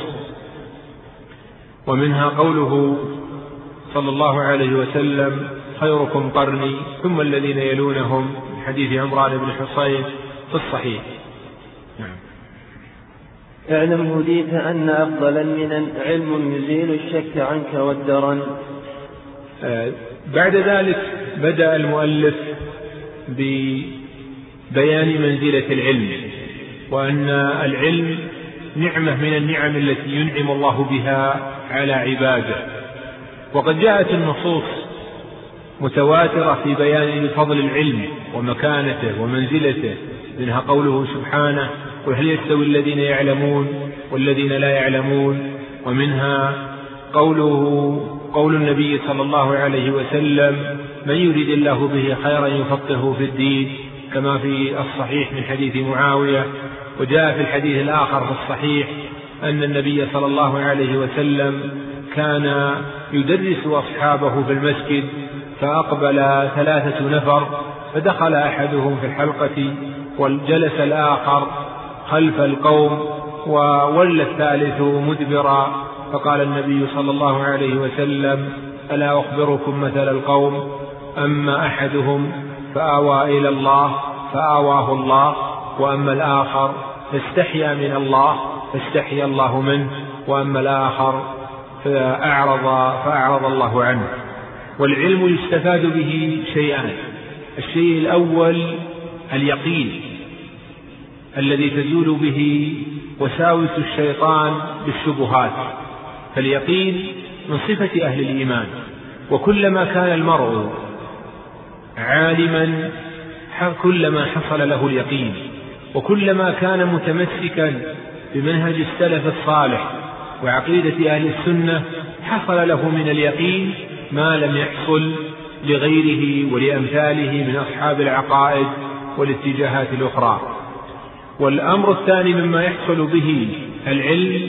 ومنها قوله صلى الله عليه وسلم خيركم قرني ثم الذين يلونهم، من حديث عمران بن حصين في الصحيح. نعم.
اعلم هديت أن أفضل المنن علم يزيل الشك عنك والدرن.
آه بعد ذلك بدأ المؤلف ببيان منزلة العلم، وأن العلم نعمة من النعم التي ينعم الله بها على عباده. وقد جاءت النصوص متواترة في بيان فضل العلم ومكانته ومنزلته، منها قوله سبحانه قل هل يستوي الذين يعلمون والذين لا يعلمون، ومنها قوله قول النبي صلى الله عليه وسلم من يريد الله به خيرا يفقهه في الدين، كما في الصحيح من حديث معاوية. وجاء في الحديث الآخر في الصحيح أن النبي صلى الله عليه وسلم كان يدرس أصحابه في المسجد، فأقبل ثلاثة نفر فدخل أحدهم في الحلقة وجلس الآخر خلف القوم وولى الثالث مدبرا، فقال النبي صلى الله عليه وسلم ألا أخبركم مثل القوم، أما أحدهم فآوى إلى الله فآواه الله، وأما الآخر فاستحيا من الله فاستحيا الله منه، وأما الآخر فأعرض فأعرض الله عنه. والعلم يستفاد به شيئان: الشيء الأول اليقين الذي تزول به وساوس الشيطان بالشبهات، فاليقين من صفة أهل الإيمان. وكلما كان المرء عالما كلما حصل له اليقين، وكلما كان متمسكا بمنهج السلف الصالح وعقيدة أهل السنة حصل له من اليقين ما لم يحصل لغيره ولأمثاله من أصحاب العقائد والاتجاهات الأخرى. والأمر الثاني مما يحصل به العلم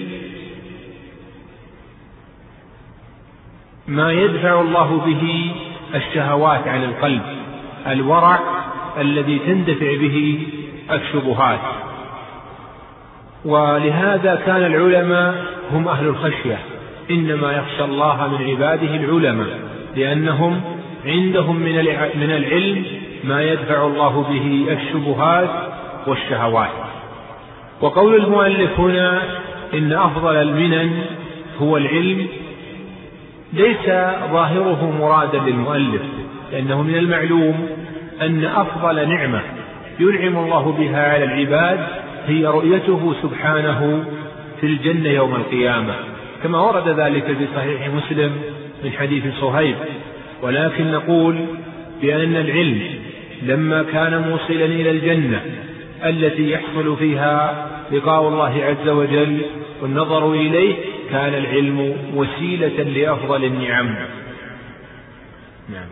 ما يدفع الله به الشهوات عن القلب، الورع الذي تندفع به الشبهات. ولهذا كان العلماء هم أهل الخشية، إنما يخشى الله من عباده العلماء، لأنهم عندهم من العلم ما يدفع الله به الشبهات والشهوات. وقول المؤلف هنا إن أفضل المنن هو العلم ليس ظاهره مرادا للمؤلف، لأنه من المعلوم أن أفضل نعمة ينعم الله بها على العباد هي رؤيته سبحانه في الجنة يوم القيامة، كما ورد ذلك في صحيح مسلم من حديث صهيب. ولكن نقول بأن العلم لما كان موصلا إلى الجنة التي يحصل فيها لقاء الله عز وجل والنظر إليه، كان العلم وسيلة لأفضل النعم. نعم.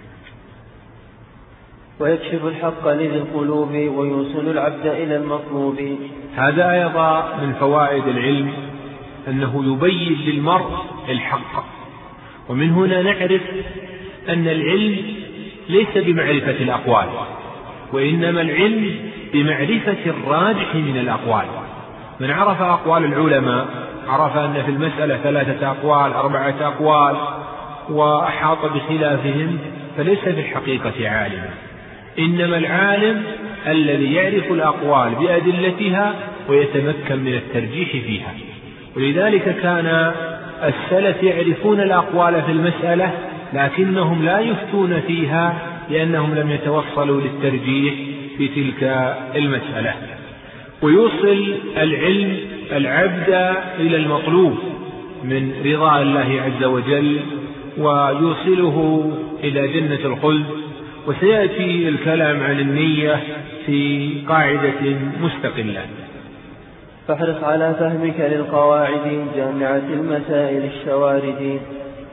ويكشف الحق لذي القلوب ويوصل العبد إلى المطلوب.
هذا أيضا من فوائد العلم أنه يبين للمرء الحق. ومن هنا نعرف أن العلم ليس بمعرفة الأقوال، وإنما العلم بمعرفة الراجح من الأقوال. من عرف أقوال العلماء عرف أن في المسألة ثلاثة أقوال أربعة أقوال وأحاط بخلافهم فليس في الحقيقة عالما، إنما العالم الذي يعرف الأقوال بأدلتها ويتمكن من الترجيح فيها. ولذلك كان السلف يعرفون الأقوال في المسألة لكنهم لا يفتون فيها لأنهم لم يتوصلوا للترجيح في تلك المسألة. ويوصل العلم العبد إلى المطلوب من رضا الله عز وجل ويوصله إلى جنة الخلد. وسيأتي الكلام عن النية في قاعدة مستقلة.
فاحرص على فهمك للقواعد جامعة المسائل الشوارد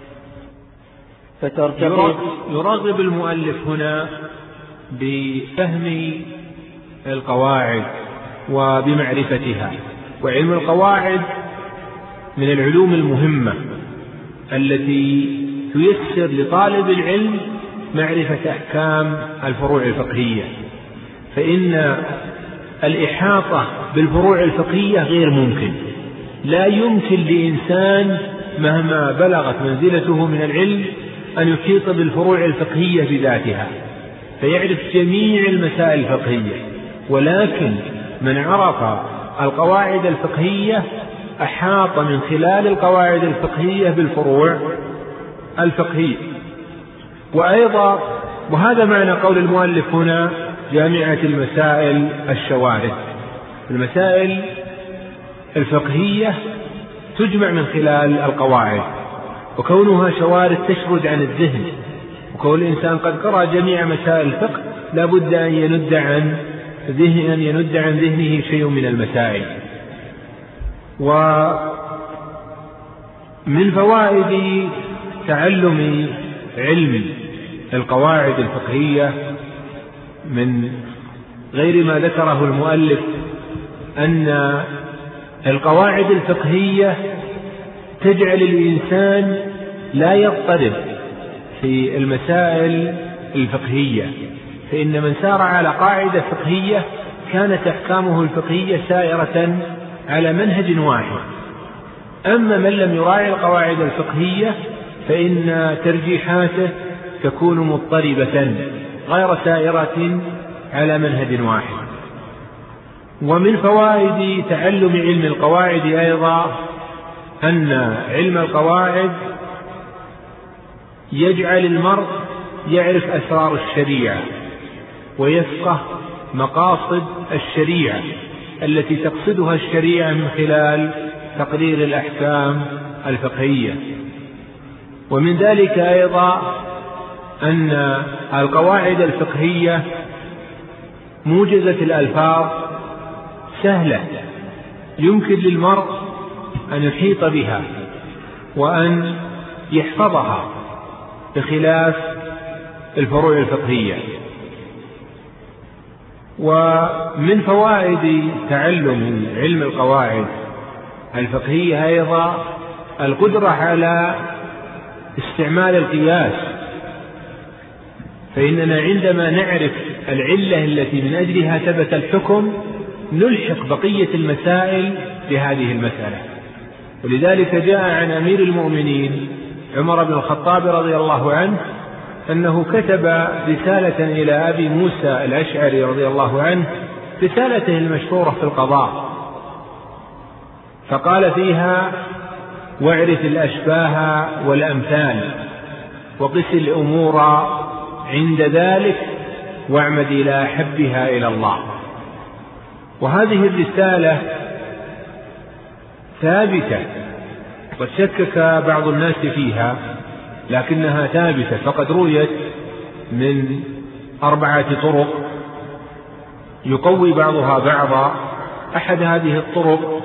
فترتقي.
يرغب المؤلف هنا بفهم القواعد وبمعرفتها. وعلم القواعد من العلوم المهمة التي تيسر لطالب العلم معرفة أحكام الفروع الفقهية، فإن الإحاطة بالفروع الفقهية غير ممكن. لا يمكن لإنسان مهما بلغت منزلته من العلم أن يحيط بالفروع الفقهية بذاتها فيعرف جميع المسائل الفقهية، ولكن من عرف القواعد الفقهية أحاط من خلال القواعد الفقهية بالفروع الفقهية. وأيضا وهذا معنى قول المؤلف هنا جامعة المسائل الشوارد. المسائل الفقهية تجمع من خلال القواعد، وكونها شوارد تشرد عن الذهن، وكون الإنسان قد قرأ جميع مسائل الفقه لا بد أن يند عن ذهن أن يند عن ذهنه شيء من المسائل. ومن فوائد تعلم علم القواعد الفقهية من غير ما ذكره المؤلف أن القواعد الفقهية تجعل الإنسان لا يضطرب في المسائل الفقهية، فإن من سار على قاعدة فقهية كانت أحكامه الفقهية سائرة على منهج واحد. أما من لم يراعي القواعد الفقهية فإن ترجيحاته تكون مضطربة غير سائرة على منهج واحد. ومن فوائد تعلم علم القواعد أيضا أن علم القواعد يجعل المرء يعرف أسرار الشريعة ويفقه مقاصد الشريعة التي تقصدها الشريعة من خلال تقرير الأحكام الفقهية. ومن ذلك أيضا أن القواعد الفقهية موجزة الألفاظ سهلة يمكن للمرء أن يحيط بها وأن يحفظها بخلاف الفروع الفقهية. ومن فوائد تعلم علم القواعد الفقهية أيضا القدرة على استعمال القياس، فإننا عندما نعرف العلة التي من أجلها ثبت الحكم نلحق بقية المسائل بهذه المسألة. ولذلك جاء عن أمير المؤمنين عمر بن الخطاب رضي الله عنه أنه كتب رسالة إلى أبي موسى الأشعري رضي الله عنه، رسالته المشهورة في القضاء، فقال فيها: واعرف الأشباه والأمثال وقس الأمور عند ذلك واعمد إلى أحبها إلى الله. وهذه الرسالة ثابتة، قد شكك بعض الناس فيها لكنها ثابتة، فقد رويت من أربعة طرق يقوي بعضها بعضا. أحد هذه الطرق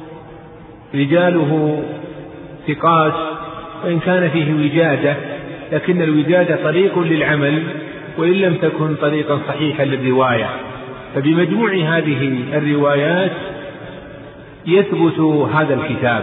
رجاله ثقات وإن كان فيه وجادة، لكن الوجادة طريق للعمل وإن لم تكن طريقا صحيحا للرواية، فبمجموع هذه الروايات يثبت هذا الكتاب.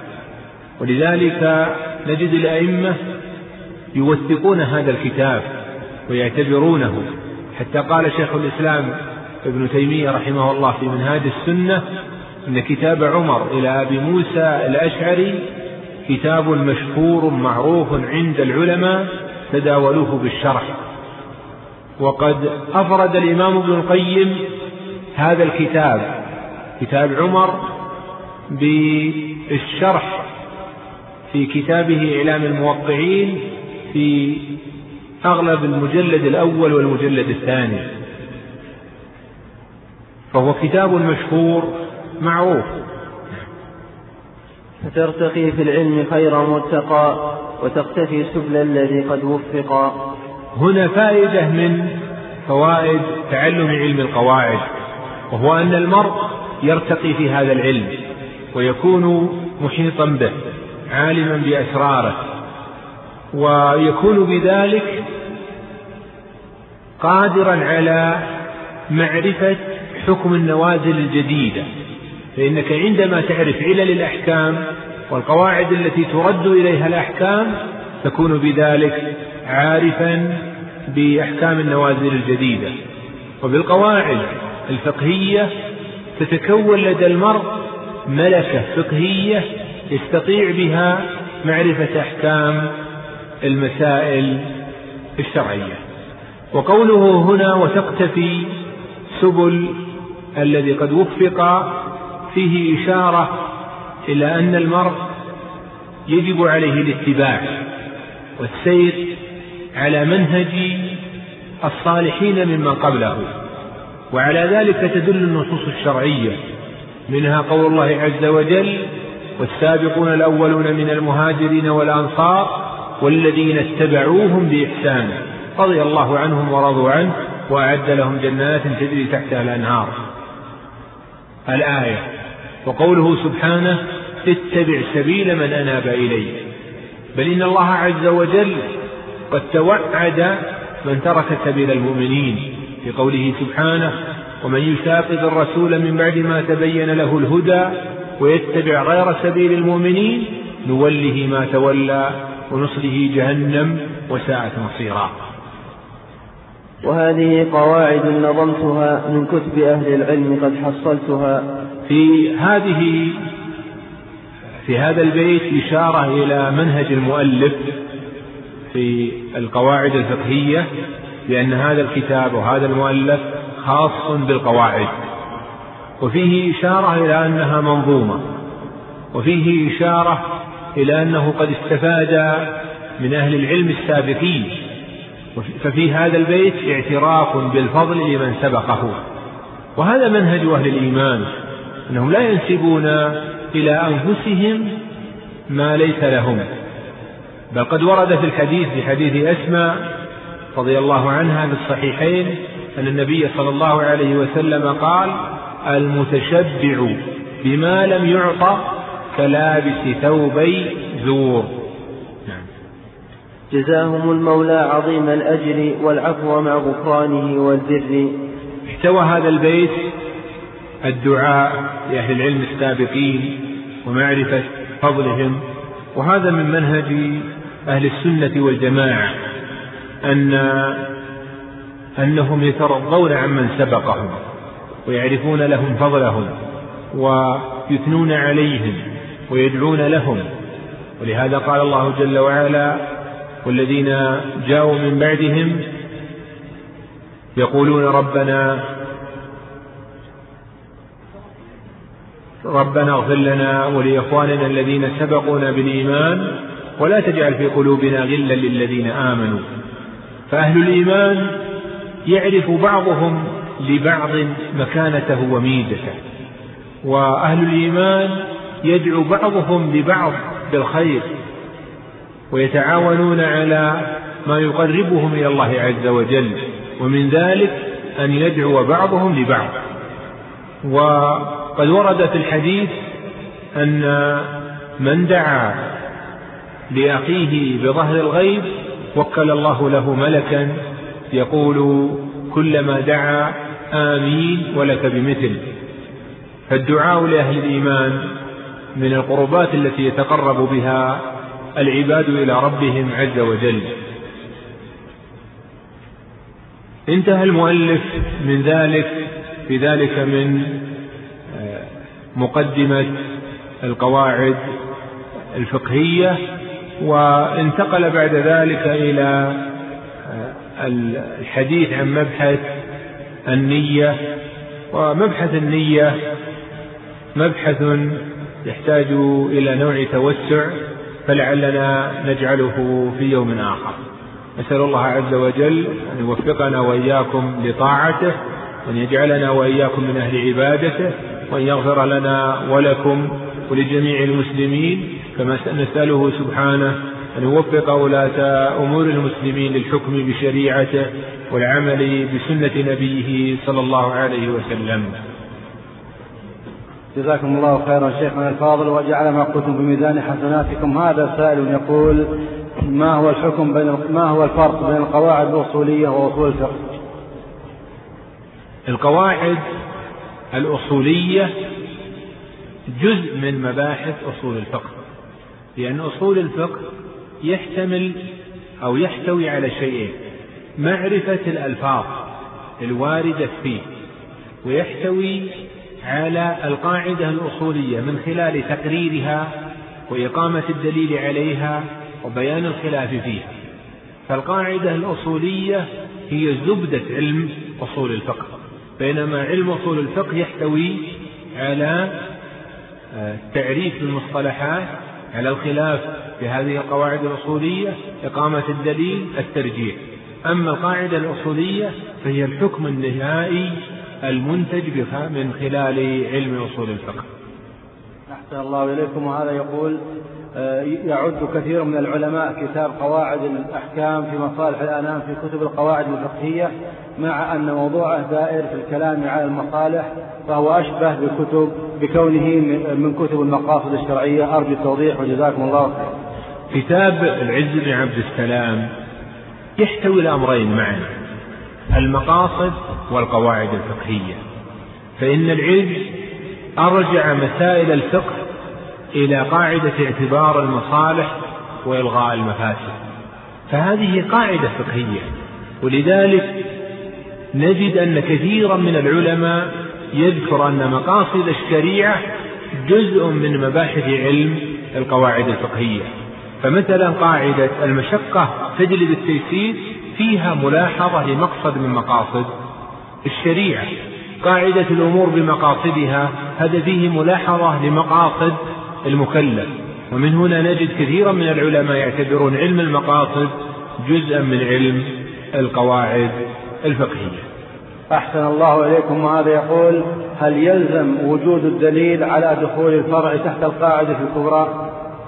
ولذلك نجد الأئمة يوثقون هذا الكتاب ويعتبرونه، حتى قال شيخ الإسلام ابن تيمية رحمه الله في منهاج السنة: إن كتاب عمر إلى أبي موسى الأشعري كتاب مشهور معروف عند العلماء تداولوه بالشرح. وقد أفرد الإمام ابن القيم هذا الكتاب كتاب عمر بالشرح في كتابه إعلام الموقعين في أغلب المجلد الأول والمجلد الثاني، فهو كتاب مشهور معروف.
فترتقي في العلم خير مرتقى وتقتفي سبل الذي قد وفقا.
هنا فائدة من فوائد تعلم علم القواعد، وهو أن المرء يرتقي في هذا العلم ويكون محيطا به عالما بأسراره، ويكون بذلك قادرا على معرفة حكم النوازل الجديدة، فإنك عندما تعرف علل الأحكام والقواعد التي ترد إليها الأحكام تكون بذلك عارفا بأحكام النوازل الجديدة. وبالقواعد الفقهية تتكون لدى المرء ملكة فقهية يستطيع بها معرفة أحكام المسائل الشرعية. وقوله هنا وتقتفي سبل الذي قد وفق فيه إشارة إلى أن المرء يجب عليه الاتباع والسير على منهج الصالحين ممن قبله، وعلى ذلك تدل النصوص الشرعية، منها قول الله عز وجل والسابقون الأولون من المهاجرين والأنصار والذين اتبعوهم بإحسان رضي الله عنهم ورضوا عنه وأعد لهم جنات تجري تحتها الأنهار الآية. وقوله سبحانه اتبع سبيل من أناب إليه، بل إن الله عز وجل قد توعد من ترك سبيل المؤمنين في قوله سبحانه ومن يشاقق الرسول من بعد ما تبين له الهدى ويتبع غير سبيل المؤمنين نوله ما تولى ونصله جهنم وساءت مصيرا.
وهذه قواعد نظمتها من كتب أهل العلم قد حصلتها.
في هذه في هذا البيت إشارة إلى منهج المؤلف في القواعد الفقهية، لأن هذا الكتاب وهذا المؤلف خاص بالقواعد، وفيه إشارة إلى أنها منظومة، وفيه إشارة إلى أنه قد استفاد من أهل العلم السابقين. ففي هذا البيت اعتراف بالفضل لمن سبقه، وهذا منهج أهل الإيمان، أنهم لا ينسبون إلى أنفسهم ما ليس لهم، بل قد ورد في الحديث في حديث أسماء رضي الله عنها في الصحيحين أن النبي صلى الله عليه وسلم قال المتشبع بما لم يعطى كلابس ثوبي زور.
جزاهم المولى عظيم الأجر والعفو مع غفرانه والبر.
احتوى هذا البيت الدعاء لأهل العلم السابقين ومعرفة فضلهم، وهذا من منهج أهل السنة والجماعة أن أنهم يترضون عمن سبقهم ويعرفون لهم فضلهم ويثنون عليهم ويدعون لهم. ولهذا قال الله جل وعلا والذين جاءوا من بعدهم يقولون ربنا ربنا اغفر لنا ولإخواننا الذين سبقونا بالإيمان ولا تجعل في قلوبنا غلا للذين آمنوا. فأهل الإيمان يعرف بعضهم لبعض مكانته وميزته، وأهل الإيمان يدعو بعضهم لبعض بالخير ويتعاونون على ما يقربهم إلى الله عز وجل، ومن ذلك أن يدعو بعضهم لبعض. وقد ورد في الحديث أن من دعا لأخيه بظهر الغيب وكل الله له ملكا يقول كلما دعا آمين ولك بمثل. فالدعاء لأهل الإيمان من القربات التي يتقرب بها العباد إلى ربهم عز وجل. انتهى المؤلف من ذلك في ذلك من مقدمة القواعد الفقهية، وانتقل بعد ذلك إلى الحديث عن مبحث النية. ومبحث النية مبحث يحتاج إلى نوع توسع، فلعلنا نجعله في يوم آخر. نسأل الله عز وجل أن يوفقنا وإياكم لطاعته، وأن يجعلنا وإياكم من أهل عبادته، وأن يغفر لنا ولكم ولجميع المسلمين، كما نسأله سبحانه أن يوفق ولاة أمور المسلمين للحكم بشريعته والعمل بسنة نبيه صلى الله عليه وسلم.
جزاكم الله خيرا شيخنا الفاضل، وجعل ما قلتم بميزان حسناتكم. هذا سائل يقول: ما هو الحكم بين ما هو الفرق بين القواعد الأصولية وأصول الفقه؟
القواعد الأصولية جزء من مباحث أصول الفقه، لأن أصول الفقه يحتمل أو يحتوي على شيئين: معرفة الألفاظ الواردة فيه، ويحتوي على القاعدة الأصولية من خلال تقريرها وإقامة الدليل عليها وبيان الخلاف فيها. فالقاعدة الأصولية هي زبدة علم أصول الفقه، بينما علم أصول الفقه يحتوي على تعريف المصطلحات، على الخلاف في هذه القواعد الأصولية، إقامة الدليل، الترجيح. أما القاعدة الأصولية فهي الحكم النهائي المنتج من خلال علم أصول الفقه.
أحسن الله إليكم. وهذا يقول: يعد كثير من العلماء كتاب قواعد الأحكام في مصالح الأنام في كتب القواعد الفقهية، مع أن موضوعه دائر في الكلام على المصالح، فهو أشبه بكتب بكونه من كتب المقاصد الشرعية. أرجو التوضيح وجزاكم الله خير.
كتاب العز بن عبد السلام يحتوي الأمرين معا: المقاصد والقواعد الفقهية. فإن العز أرجع مسائل الفقه إلى قاعدة اعتبار المصالح وإلغاء المفاسد، فهذه قاعدة فقهية. ولذلك نجد أن كثيرا من العلماء يذكر أن مقاصد الشريعة جزء من مباحث علم القواعد الفقهية. فمثلا قاعدة المشقة تجلب التيسير فيها ملاحظة لمقصد من مقاصد الشريعة. قاعدة الأمور بمقاصدها هذا فيه ملاحظة لمقاصد المكلف. ومن هنا نجد كثيرا من العلماء يعتبرون علم المقاصد جزءا من علم القواعد الفقهية.
أحسن الله إليكم. وهذا يقول: هل يلزم وجود الدليل على دخول الفرع تحت القاعدة الكبرى؟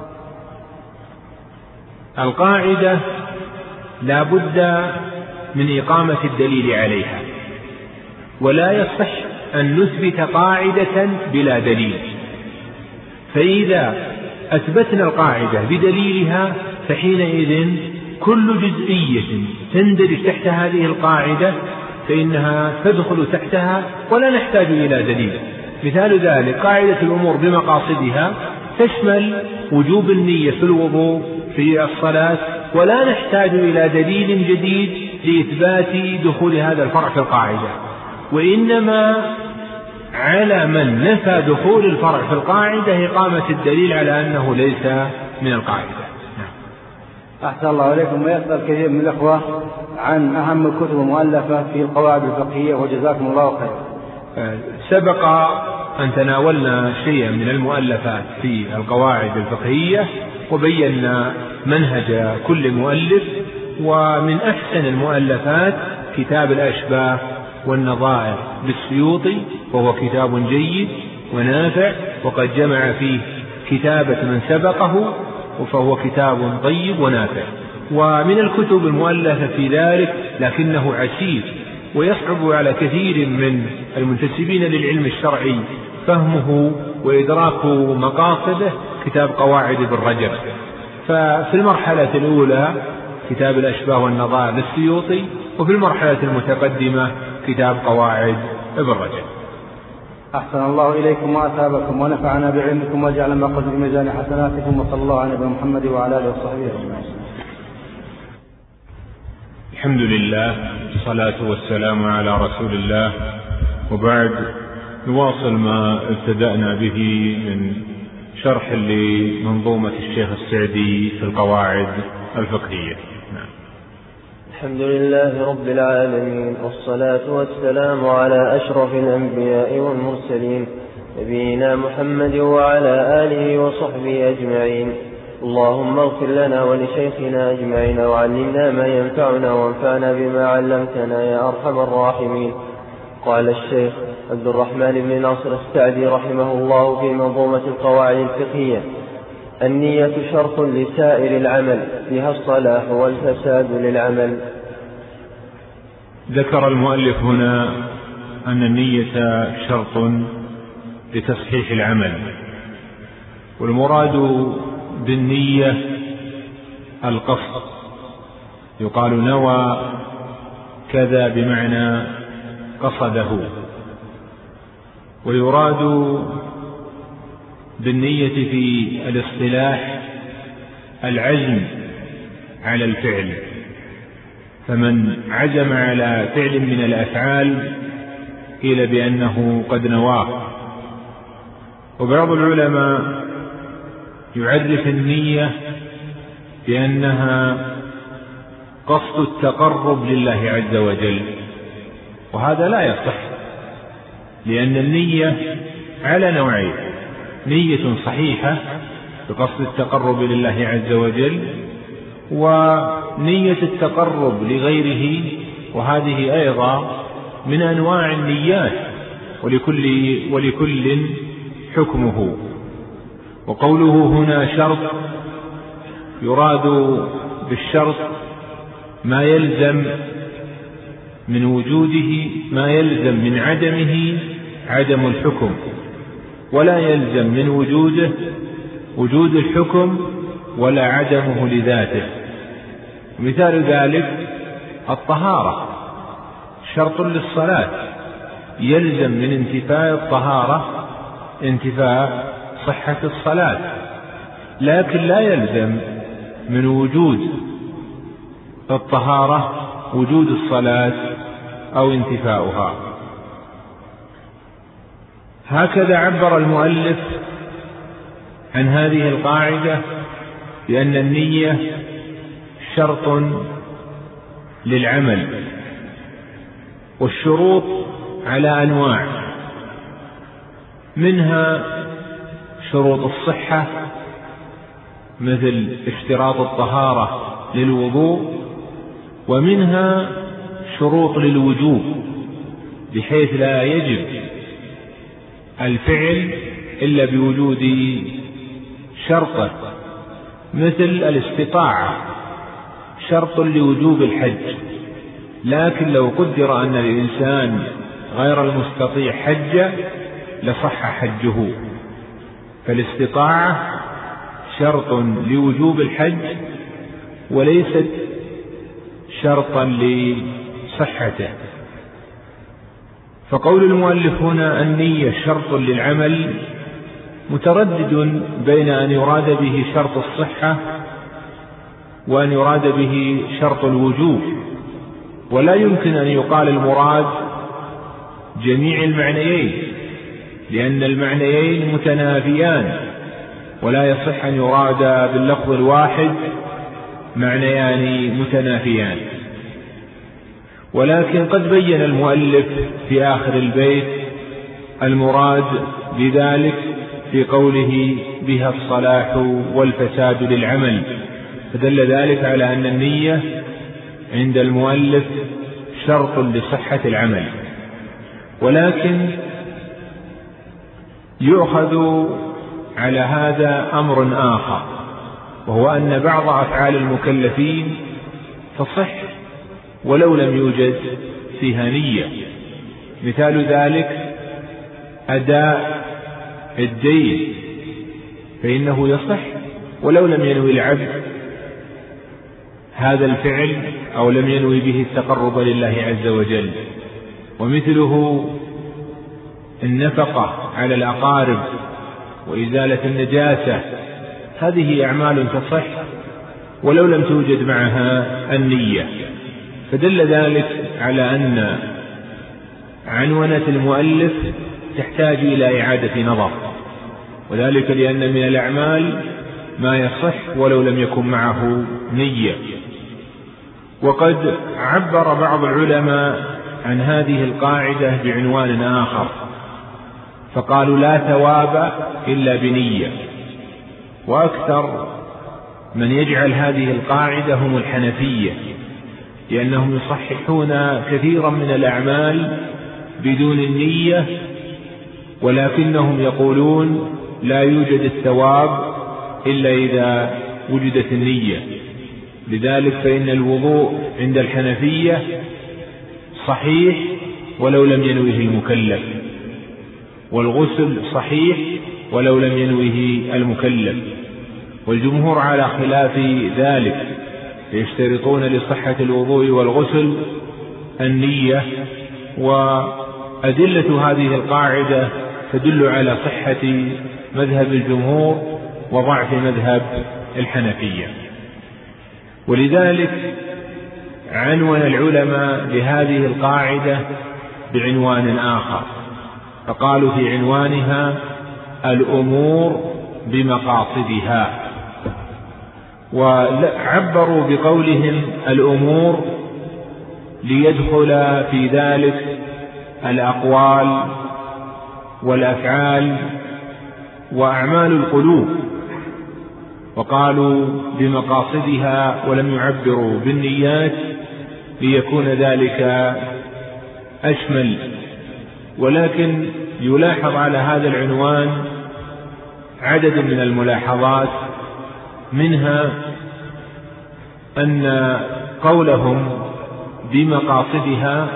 القاعدة لا بد من إقامة الدليل عليها، ولا يصح أن نثبت قاعدة بلا دليل. فإذا أثبتنا القاعدة بدليلها فحينئذ كل جزئية تندرج تحت هذه القاعدة فإنها تدخل تحتها ولا نحتاج إلى دليل. مثال ذلك قاعدة الأمور بمقاصدها تشمل وجوب النية في الوضوء في الصلاة، ولا نحتاج إلى دليل جديد لإثبات دخول هذا الفرع في القاعدة، وإنما على من نفى دخول الفرع في القاعدة إقامة الدليل على أنه ليس من القاعدة.
أحسن الله عليكم. ويسأل كثير من الأخوة عن أهم الكتب المؤلفة في القواعد الفقهية، وجزاكم الله خير.
سبق أن تناولنا شيئا من المؤلفات في القواعد الفقهية وبينا منهج كل مؤلف. ومن أحسن المؤلفات كتاب الأشباه والنظائر للسيوطي، وهو كتاب جيد ونافع، وقد جمع فيه كتابة من سبقه، فهو كتاب طيب ونافع. ومن الكتب المؤلفة في ذلك لكنه عسير ويصعب على كثير من المنتسبين للعلم الشرعي فهمه وإدراك مقاصده كتاب قواعد ابن رجب. ففي المرحلة الأولى كتاب الأشباه والنظائر للسيوطي، وفي المرحلة المتقدمة كتاب قواعد ابن رجب.
أحسن الله إليكم وأثابكم ونفعنا بعلمكم وجعل ما قلت في ميزان حسناتكم، وصلى الله على نبينا محمد وعلى آله وصحبه أجمعين.
الحمد لله والصلاة والسلام على رسول الله، وبعد. نواصل ما ابتدأنا به من شرح لمنظومة الشيخ السعدي في القواعد الفقهية. نعم.
الحمد لله رب العالمين، والصلاة والسلام على أشرف الأنبياء والمرسلين، نبينا محمد وعلى آله وصحبه أجمعين. اللهم اغفر لنا ولشيخنا أجمعين، وعلمنا ما ينفعنا وانفعنا بما علمتنا يا أرحم الراحمين. قال الشيخ عبد الرحمن بن ناصر السعدي رحمه الله في منظومة القواعد الفقهية: النية شرط لسائر العمل، بها الصلاح والفساد للعمل.
ذكر المؤلف هنا أن النية شرط لتصحيح العمل، والمراد بالنية القصد، يقال نوى كذا بمعنى قصده، ويراد بالنية في الاصطلاح العزم على الفعل، فمن عزم على فعل من الأفعال قيل بأنه قد نواه. وبعض العلماء يعرف النية بأنها قصد التقرب لله عز وجل، وهذا لا يصح، لأن النية على نوعين: نية صحيحة بقصد التقرب لله عز وجل، ونية التقرب لغيره، وهذه أيضا من أنواع النيات، ولكل, ولكل حكمه. وقوله هنا شرط، يراد بالشرط ما يلزم من وجوده، ما يلزم من عدمه عدم الحكم، ولا يلزم من وجوده وجود الحكم ولا عدمه لذاته. مثال ذلك الطهارة شرط للصلاة، يلزم من انتفاء الطهارة انتفاء صحة الصلاة، لكن لا يلزم من وجود الطهارة وجود الصلاة أو انتفاؤها. هكذا عبر المؤلف عن هذه القاعدة بأن النية شرط للعمل، والشروط على أنواع، منها شروط الصحة مثل اشتراط الطهارة للوضوء، ومنها شروط للوجوب بحيث لا يجب الفعل إلا بوجود شرطه، مثل الاستطاعة شرط لوجوب الحج، لكن لو قدر أن الإنسان غير المستطيع حج لصح حجه، فالاستطاعة شرط لوجوب الحج وليست شرطا لصحته. فقول المؤلف هنا النية شرط للعمل متردد بين أن يراد به شرط الصحة وأن يراد به شرط الوجوب، ولا يمكن أن يقال المراد جميع المعنيين، لأن المعنيين متنافيان، ولا يصح أن يراد باللفظ الواحد معنيان متنافيان. ولكن قد بين المؤلف في آخر البيت المراد بذلك في قوله بها الصلاح والفساد للعمل، فدل ذلك على أن النية عند المؤلف شرط لصحة العمل. ولكن يؤخذ على هذا أمر آخر، وهو أن بعض أفعال المكلفين تصح ولو لم يوجد فيها نية. مثال ذلك أداء الدين، فإنه يصح ولو لم ينوي العبد هذا الفعل أو لم ينوي به التقرب لله عز وجل. ومثله النفقة على الأقارب وإزالة النجاسة، هذه أعمال تصح ولو لم توجد معها النية. فدل ذلك على أن عنونة المؤلف تحتاج إلى إعادة نظر، وذلك لأن من الأعمال ما يصح ولو لم يكن معه نية. وقد عبر بعض العلماء عن هذه القاعدة بعنوان آخر، فقالوا لا ثواب إلا بنية. وأكثر من يجعل هذه القاعدة هم الحنفية، لأنهم يصححون كثيرا من الأعمال بدون النية، ولكنهم يقولون لا يوجد الثواب إلا إذا وجدت النية. لذلك فإن الوضوء عند الحنفية صحيح ولو لم ينوه المكلف، والغسل صحيح ولو لم ينوه المكلف، والجمهور على خلاف ذلك، يشترطون لصحة الوضوء والغسل النية. وأدلة هذه القاعدة تدل على صحة مذهب الجمهور وضعف مذهب الحنفية. ولذلك عنون العلماء بهذه القاعدة بعنوان آخر، فقالوا في عنوانها الأمور بمقاصدها، وعبروا بقولهم الأمور ليدخل في ذلك الأقوال والأفعال وأعمال القلوب، وقالوا بمقاصدها ولم يعبروا بالنيات ليكون ذلك أشمل. ولكن يلاحظ على هذا العنوان عدد من الملاحظات، منها أن قولهم بمقاصدها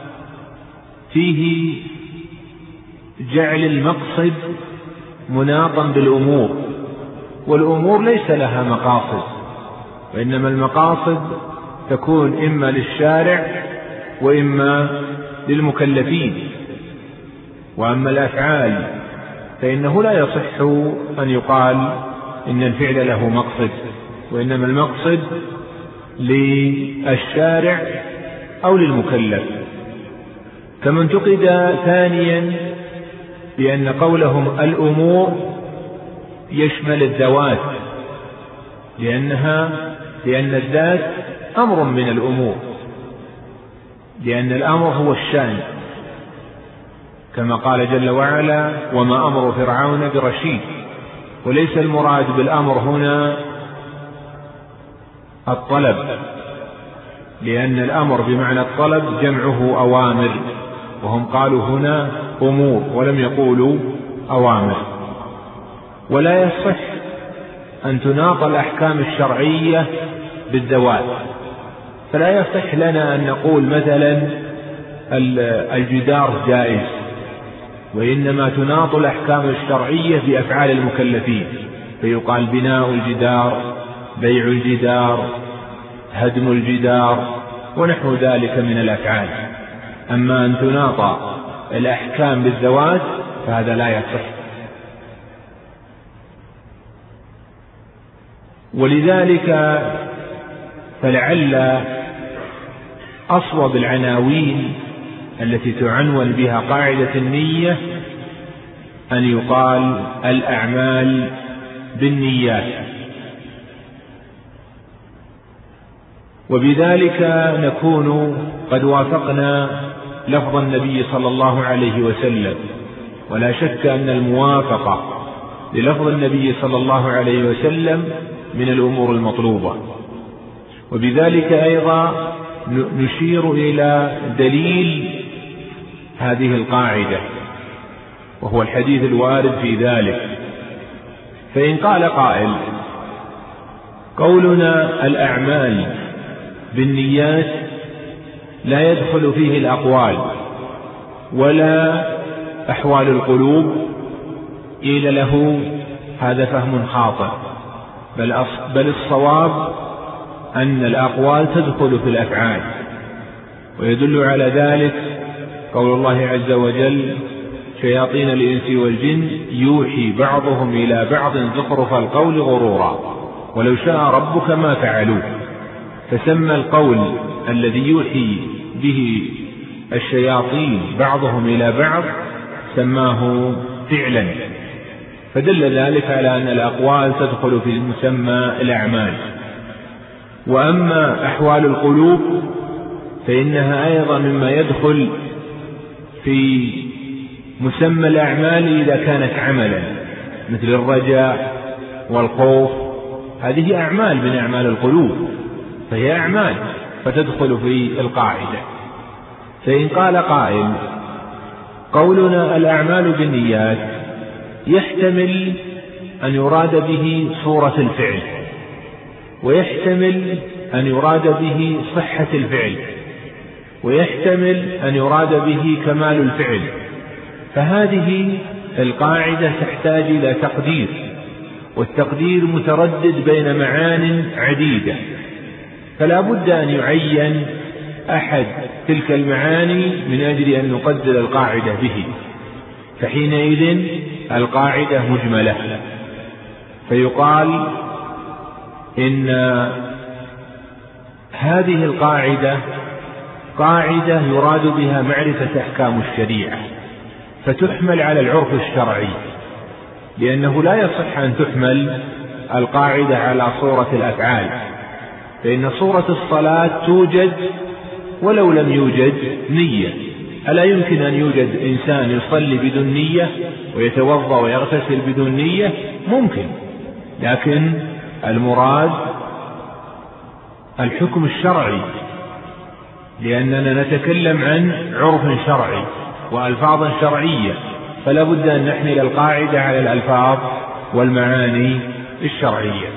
فيه جعل المقصد مناطا بالأمور، والأمور ليس لها مقاصد، وإنما المقاصد تكون إما للشارع وإما للمكلفين. وأما الأفعال فإنه لا يصح أن يقال إن الفعل له مقصد، وإنما المقصد للشارع أو للمكلف. كما انتقد ثانيا بأن قولهم الأمور يشمل الذوات، لأنها لأن الذات أمر من الأمور، لأن الأمر هو الشأن، كما قال جل وعلا وما أمر فرعون برشيد. وليس المراد بالأمر هنا الطلب، لأن الأمر بمعنى الطلب جمعه أوامر، وهم قالوا هنا أمور ولم يقولوا أوامر. ولا يصح أن تناط الأحكام الشرعية بالذوات، فلا يصح لنا أن نقول مثلا الجدار جائز، وإنما تناط الأحكام الشرعية بأفعال المكلفين، فيقال بناء الجدار، بيع الجدار، هدم الجدار، ونحو ذلك من الأفعال. أما أن تناط الأحكام بالذوات فهذا لا يصح. ولذلك فلعل أصوب العناوين التي تعنون بها قاعدة النية أن يقال الأعمال بالنيات. وبذلك نكون قد وافقنا لفظ النبي صلى الله عليه وسلم، ولا شك أن الموافقة للفظ النبي صلى الله عليه وسلم من الأمور المطلوبة. وبذلك أيضا نشير إلى دليل هذه القاعدة، وهو الحديث الوارد في ذلك. فإن قال قائل قولنا الأعمال بالنيات لا يدخل فيه الأقوال ولا أحوال القلوب، قيل له هذا فهم خاطئ، بل, بل الصواب أن الأقوال تدخل في الأفعال. ويدل على ذلك قول الله عز وجل شياطين الإنس والجن يوحي بعضهم إلى بعض زخرف القول غرورا ولو شاء ربك ما فعلوه، فسمى القول الذي يوحي به الشياطين بعضهم إلى بعض سماه فعلا، فدل ذلك على أن الأقوال تدخل في مسمى الأعمال. وأما أحوال القلوب فإنها أيضا مما يدخل في مسمى الأعمال إذا كانت عملا، مثل الرجاء والخوف، هذه أعمال من أعمال القلوب، فهي أعمال فتدخل في القاعدة. فإن قال قائل قولنا الأعمال بالنيات يحتمل أن يراد به صورة الفعل، ويحتمل أن يراد به صحة الفعل، ويحتمل أن يراد به كمال الفعل، فهذه القاعدة تحتاج إلى تقدير، والتقدير متردد بين معان عديدة، فلا بد أن يعين أحد تلك المعاني من أجل أن نقدر القاعدة به، فحينئذ القاعدة مجملة، فيقال إن هذه القاعدة قاعدة يراد بها معرفة أحكام الشريعة، فتحمل على العرف الشرعي، لأنه لا يصح أن تحمل القاعدة على صورة الأفعال، فإن صورة الصلاة توجد ولو لم يوجد نية. ألا يمكن أن يوجد إنسان يصلي بدون نية ويتوضأ ويغتسل بدون نية؟ ممكن، لكن المراد الحكم الشرعي، لأننا نتكلم عن عرف شرعي وألفاظ شرعية، فلا بد أن نحمل القاعدة على الألفاظ والمعاني الشرعية.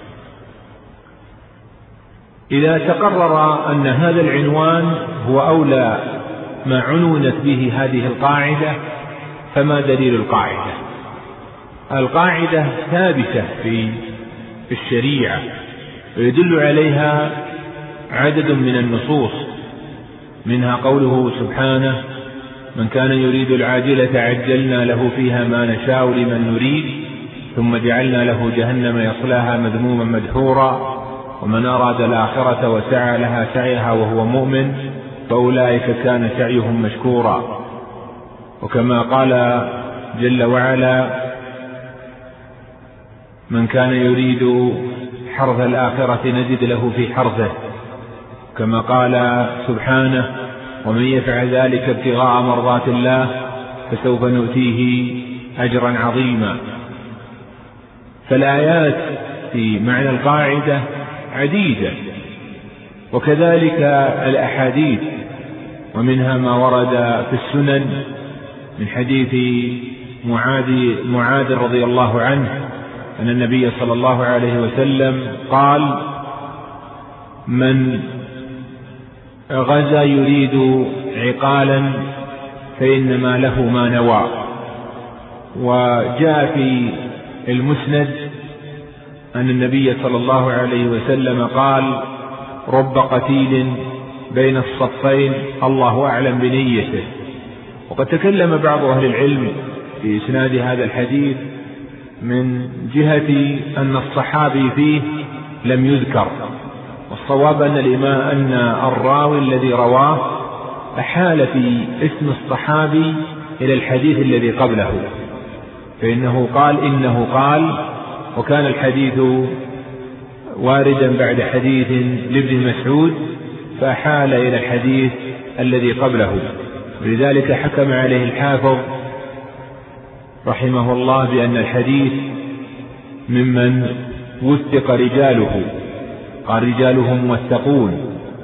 إذا تقرر أن هذا العنوان هو أولى ما عنونت به هذه القاعدة، فما دليل القاعدة؟ القاعدة ثابتة في الشريعة ويدل عليها عدد من النصوص، منها قوله سبحانه: من كان يريد العاجلة عجلنا له فيها ما نشاء لمن نريد ثم جعلنا له جهنم يصلاها مذموما مدحورا ومن أراد الآخرة وسعى لها سعيها وهو مؤمن فأولئك كان سعيهم مشكورا. وكما قال جل وعلا: من كان يريد حرث الآخرة نجد له في حرثه، كما قال سبحانه: ومن يفعل ذلك ابتغاء مرضات الله فسوف نؤتيه أجرا عظيما. فالآيات في معنى القاعدة عديدة، وكذلك الأحاديث، ومنها ما ورد في السنن من حديث معاذ, معاذ رضي الله عنه أن النبي صلى الله عليه وسلم قال: من غزا يريد عقالا فإنما له ما نوى. وجاء في المسند أن النبي صلى الله عليه وسلم قال: رب قتيل بين الصفين الله أعلم بنيته. وقد تكلم بعض أهل العلم في إسناد هذا الحديث من جهة أن الصحابي فيه لم يذكر، والصواب أن الإمام أن الراوي الذي رواه أحال في اسم الصحابي إلى الحديث الذي قبله، فإنه قال إنه قال، وكان الحديث واردا بعد حديث لابن مسعود فأحال إلى الحديث الذي قبله، ولذلك حكم عليه الحافظ رحمه الله بأن الحديث ممن وثق رجاله، قال رجالهم موثقون.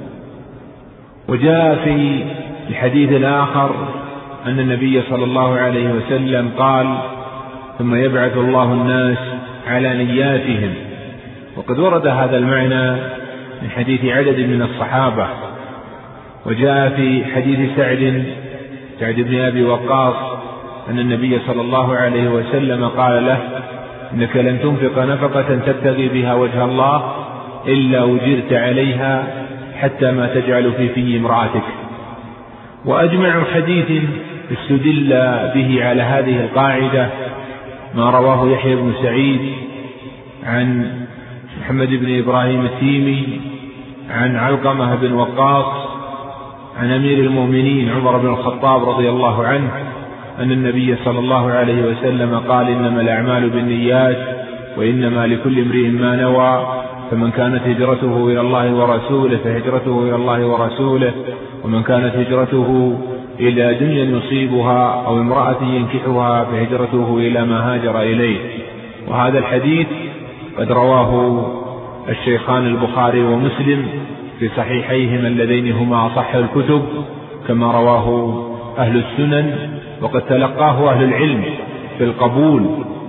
وجاء في الحديث الآخر أن النبي صلى الله عليه وسلم قال: ثم يبعث الله الناس على نياتهم. وقد ورد هذا المعنى من حديث عدد من الصحابة. وجاء في حديث سعد سعد بن أبي وقاص أن النبي صلى الله عليه وسلم قال له: إنك لن تنفق نفقة تبتغي بها وجه الله إلا أجرت عليها حتى ما تجعل في في امرأتك. وأجمع حديث استدل به على هذه القاعدة ما رواه يحيى بن سعيد عن محمد بن إبراهيم التيمي عن علقمة بن وقاص عن أمير المؤمنين عمر بن الخطاب رضي الله عنه أن النبي صلى الله عليه وسلم قال إنما الأعمال بالنيات وإنما لكل امرئ ما نوى، فمن كانت هجرته إلى الله ورسوله فهجرته إلى الله ورسوله، ومن كانت هجرته إلى دنيا يصيبها أو امرأة ينكحها فهجرته إلى ما هاجر إليه. وهذا الحديث قد رواه الشيخان البخاري ومسلم في صحيحيهما اللذين هما أصح الكتب، كما رواه أهل السنن، وقد تلقاه أهل العلم في القبول،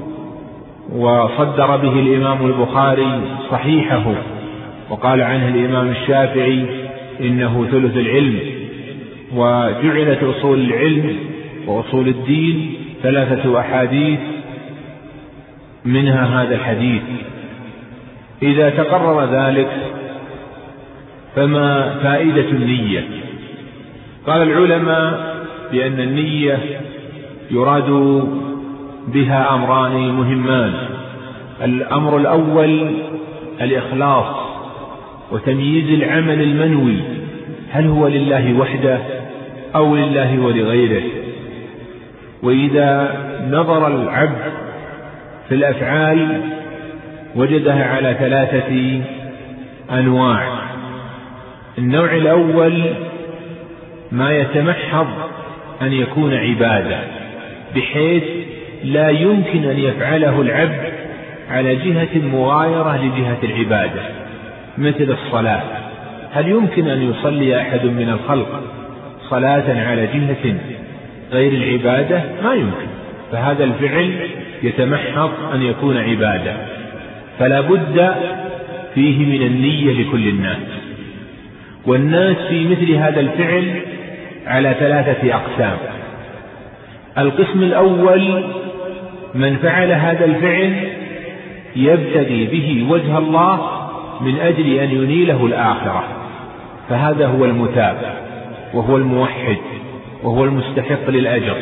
وصدر به الإمام البخاري صحيحه، وقال عنه الإمام الشافعي إنه ثلث العلم. وجعلت أصول العلم وأصول الدين ثلاثة أحاديث، منها هذا الحديث. إذا تقرر ذلك فما فائدة النية؟ قال العلماء بأن النية يراد بها أمران مهمان. الأمر الأول الإخلاص وتمييز العمل المنوي، هل هو لله وحده أو لله ولغيره. وإذا نظر العبد في الأفعال وجدها على ثلاثة أنواع. النوع الأول ما يتمحض أن يكون عبادة، بحيث لا يمكن أن يفعله العبد على جهة مغايرة لجهة العبادة، مثل الصلاة. هل يمكن أن يصلي أحد من الخلق صلاة على جهة غير العبادة؟ ما يمكن. فهذا الفعل يتمحض أن يكون عبادة، فلا بد فيه من النية لكل الناس. والناس في مثل هذا الفعل على ثلاثة أقسام. القسم الأول من فعل هذا الفعل يبتغي به وجه الله من أجل أن ينيله الآخرة، فهذا هو المتابع وهو الموحد وهو المستحق للأجر،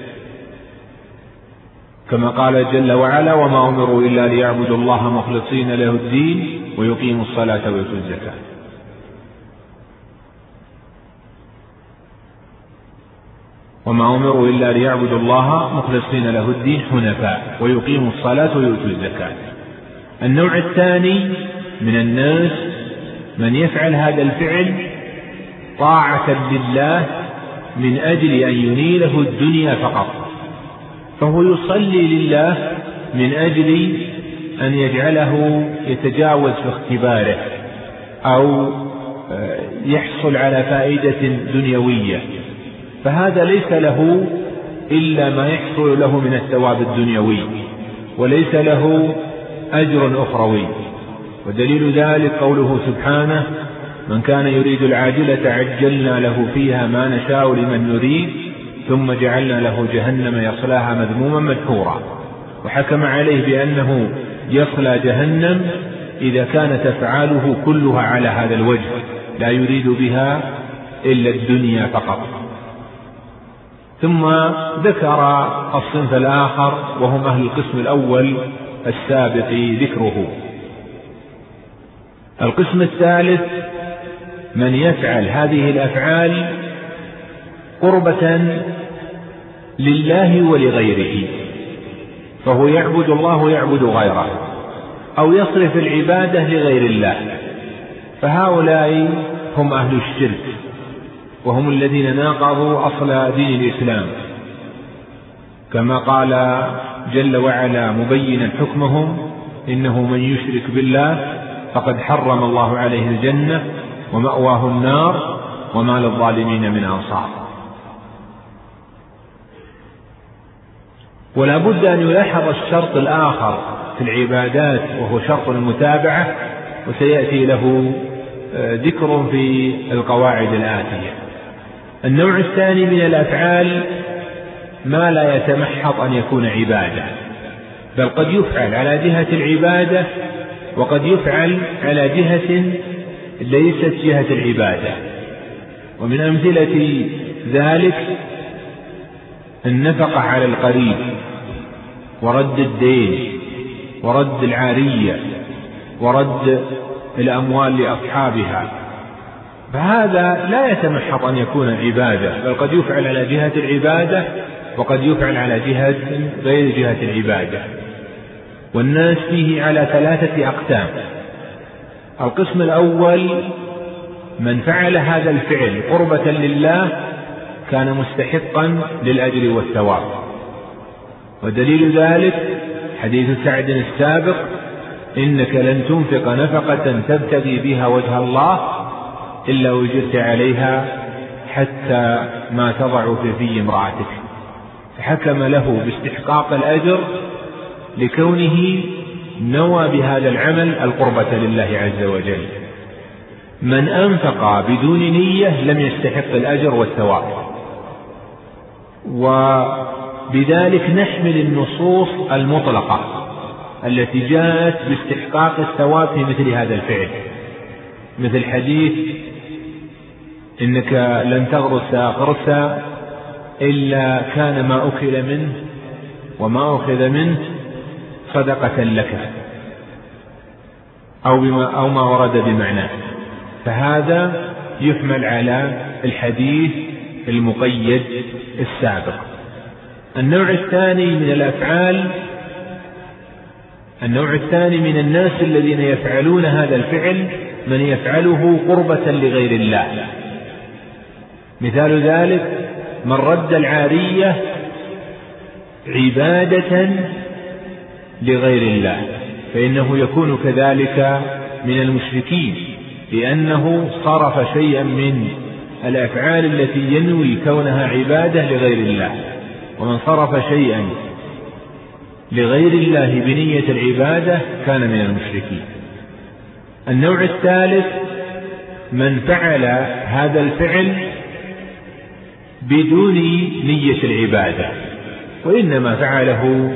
كما قال جل وعلا: وما أمروا إلا ليعبدوا الله مخلصين له الدين ويقيموا الصلاة ويؤتوا الزكاة. وما أمروا إلا ليعبدوا الله مخلصين له الدين حنفاء ويقيموا الصلاة ويؤتوا الزكاة. النوع الثاني من الناس من يفعل هذا الفعل طاعة لله من أجل أن ينيله الدنيا فقط، فهو يصلي لله من أجل أن يجعله يتجاوز في اختباره أو يحصل على فائدة دنيوية، فهذا ليس له إلا ما يحصل له من الثواب الدنيوي، وليس له أجر أخروي. ودليل ذلك قوله سبحانه: من كان يريد العاجلة عجلنا له فيها ما نشاء لمن نريد ثم جعلنا له جهنم يصلاها مذموما مدحورا. وحكم عليه بأنه يصلى جهنم إذا كانت أفعاله كلها على هذا الوجه، لا يريد بها إلا الدنيا فقط. ثم ذكر الصنف الآخر وهم أهل القسم الأول السابق ذكره. القسم الثالث من يفعل هذه الأفعال قربة لله ولغيره، فهو يعبد الله ويعبد غيره، أو يصرف العبادة لغير الله، فهؤلاء هم أهل الشرك، وهم الذين ناقضوا أصل دين الإسلام، كما قال جل وعلا مبينا حكمهم: إنه من يشرك بالله فقد حرم الله عليه الجنة ومأواه النار وما للظالمين من أنصار. ولا بد أن يلاحظ الشرط الآخر في العبادات وهو شرط المتابعة، وسيأتي له ذكر في القواعد الآتية. النوع الثاني من الأفعال ما لا يتمحض أن يكون عبادة، بل قد يفعل على جهة العبادة وقد يفعل على جهة ليست جهة العبادة. ومن أمثلة ذلك النفقة على القريب، ورد الدين، ورد العارية، ورد الأموال لأصحابها، فهذا لا يتمحض أن يكون عبادة، بل قد يفعل على جهة العبادة وقد يفعل على جهة غير جهة العبادة. والناس فيه على ثلاثة أقسام. القسم الأول من فعل هذا الفعل قربة لله كان مستحقا للأجر والثواب، ودليل ذلك حديث سعد السابق: إنك لن تنفق نفقة تبتغي بها وجه الله إلا أجرت عليها حتى ما تضع في في امرأتك. فحكم له باستحقاق الأجر لكونه نوى بهذا العمل القربة لله عز وجل. من أنفق بدون نية لم يستحق الأجر والثواب. وبذلك نحمل النصوص المطلقة التي جاءت باستحقاق الثواب في مثل هذا الفعل، مثل حديث إنك لن تغرس غرسا إلا كان ما أكل منه وما أخذ منه صدقة لك، أو, بما أو ما ورد بمعناه. فهذا يحمل على الحديث المقيد السابق. النوع الثاني من الأفعال النوع الثاني من الناس الذين يفعلون هذا الفعل من يفعله قربة لغير الله. مثال ذلك من رد العارية عبادة لغير الله، فإنه يكون كذلك من المشركين، لأنه صرف شيئا من الأفعال التي ينوي كونها عبادة لغير الله. ومن صرف شيئا لغير الله بنية العبادة كان من المشركين. النوع الثالث من فعل هذا الفعل بدون نية العبادة، وإنما فعله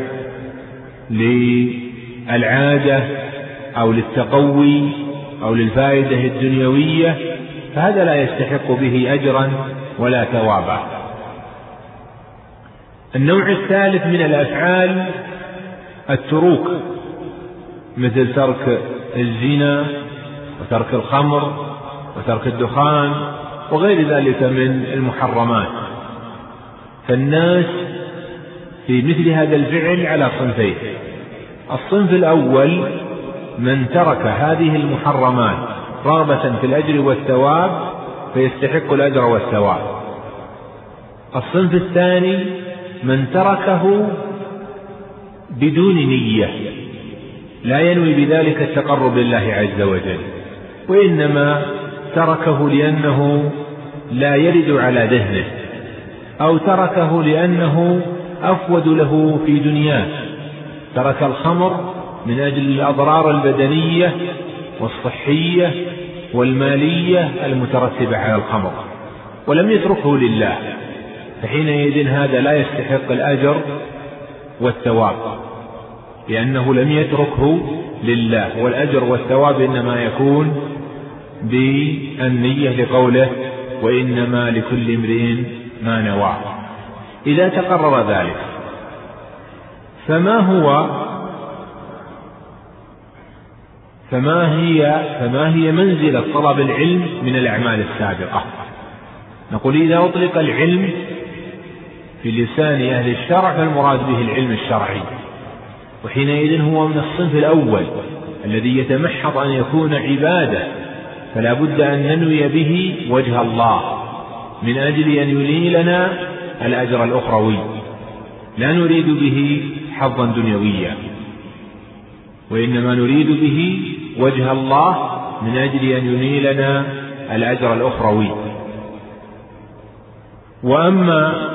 للعادة أو للتقوي أو للفائدة الدنيوية، فهذا لا يستحق به أجرا ولا ثوابا. النوع الثالث من الأفعال التروك، مثل ترك الزنا وترك الخمر وترك الدخان وغير ذلك من المحرمات. فالناس في مثل هذا الفعل على صنفين: الصنف الأول من ترك هذه المحرمات رغبة في الأجر والثواب فيستحق الأجر والثواب. الصنف الثاني من تركه بدون نية، لا ينوي بذلك التقرب لله عز وجل، وإنما تركه لأنه لا يرد على ذهنه، أو تركه لأنه أفود له في دنياه. ترك الخمر من أجل الأضرار البدنية والصحية والمالية المترتبة على الخمر، ولم يتركه لله، فحينئذ هذا لا يستحق الأجر والثواب، لأنه لم يتركه لله، والأجر والثواب إنما يكون بالنية، لقوله: وإنما لكل امرئ ما نوى. إذا تقرر ذلك، فما هو فما هي فما هي منزلة طلب العلم من الأعمال السابقة؟ نقول: إذا أطلق العلم في لسان أهل الشرع فالمراد به العلم الشرعي، وحينئذ هو من الصنف الأول الذي يتمحض أن يكون عبادة، فلا بد أن ننوي به وجه الله من أجل أن ينيلنا الأجر الأخروي، لا نريد به حظا دنيويا، وإنما نريد به وجه الله من أجل أن ينيلنا الأجر الأخروي. وأما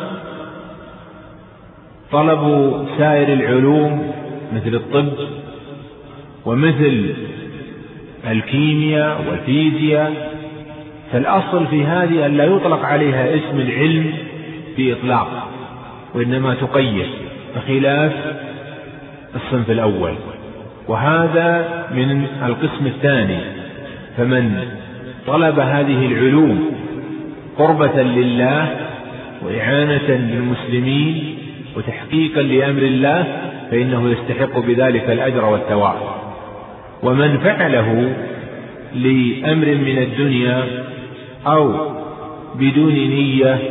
طلب سائر العلوم مثل الطب ومثل الكيمياء والفيزياء، فالأصل في هذه أن لا يطلق عليها اسم العلم بإطلاق، وإنما تقيد، بخلاف الصنف الأول. وهذا من القسم الثاني. فمن طلب هذه العلوم قربة لله وإعانة للمسلمين وتحقيقا لأمر الله فإنه يستحق بذلك الأجر والثواب. ومن فعله لأمر من الدنيا أو بدون نية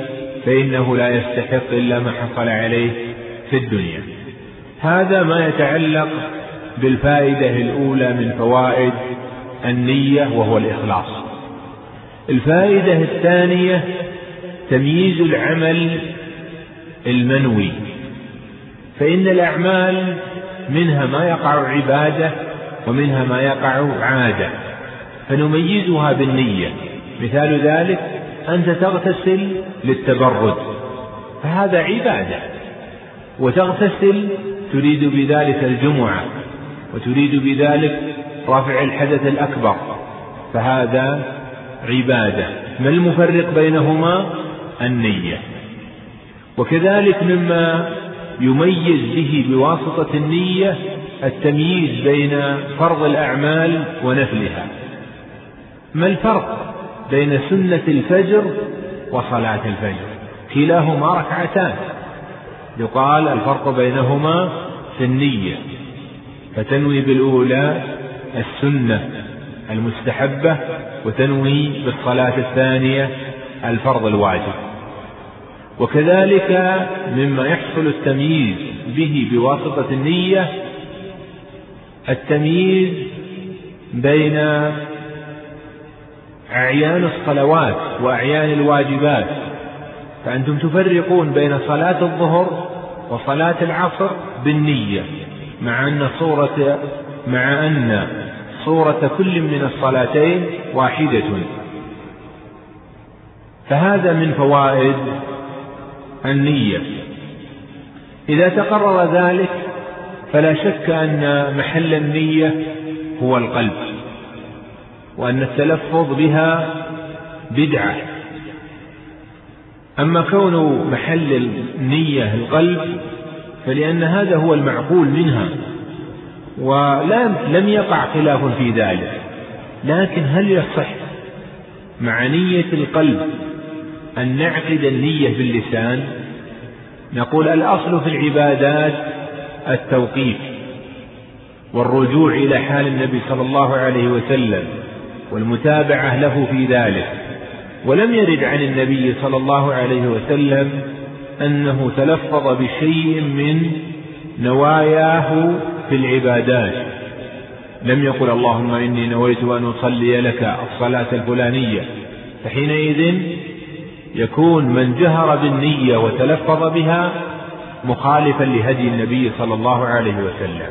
فإنه لا يستحق إلا ما حصل عليه في الدنيا. هذا ما يتعلق بالفائدة الأولى من فوائد النية وهو الإخلاص. الفائدة الثانية تمييز العمل المنوي، فإن الأعمال منها ما يقع عبادة ومنها ما يقع عادة، فنميزها بالنية. مثال ذلك أنت تغتسل للتبرد فهذا عبادة، وتغتسل تريد بذلك الجمعة وتريد بذلك رفع الحدث الأكبر فهذا عبادة. ما المفرق بينهما؟ النية. وكذلك مما يميز به بواسطة النية التمييز بين فرض الأعمال ونفلها. ما الفرق بين سنة الفجر وصلاة الفجر؟ كلاهما ركعتان، يقال الفرق بينهما في النية، فتنوي بالأولى السنة المستحبة وتنوي بالصلاة الثانية الفرض الواجب. وكذلك مما يحصل التمييز به بواسطة النية التمييز بين أعيان الصلوات وأعيان الواجبات، فأنتم تفرقون بين صلاة الظهر وصلاة العصر بالنية، مع أن صورة مع أن صورة كل من الصلاتين واحدة. فهذا من فوائد النية. إذا تقرر ذلك فلا شك أن محل النية هو القلب، وأن التلفظ بها بدعة. أما كون محل النية القلب فلأن هذا هو المعقول منها، ولم يقع خلاف في ذلك. لكن هل يصح مع نية القلب أن نعقد النية باللسان؟ نقول الأصل في العبادات التوقيف والرجوع إلى حال النبي صلى الله عليه وسلم والمتابعة له في ذلك، ولم يرد عن النبي صلى الله عليه وسلم أنه تلفظ بشيء من نواياه في العبادات. لم يقل اللهم إني نويت أن أصلي لك الصلاة الفلانية، فحينئذ يكون من جهر بالنية وتلفظ بها مخالفا لهدي النبي صلى الله عليه وسلم.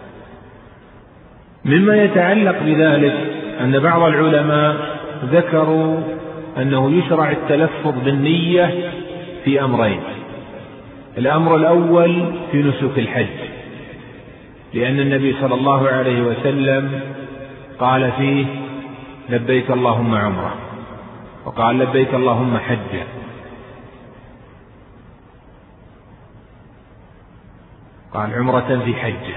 مما يتعلق بذلك أن بعض العلماء ذكروا أنه يشرع التلفظ بالنية في أمرين. الأمر الأول في نسك الحج، لأن النبي صلى الله عليه وسلم قال فيه لبيك اللهم عمرة، وقال لبيك اللهم حجة. قال عمرة في حجة.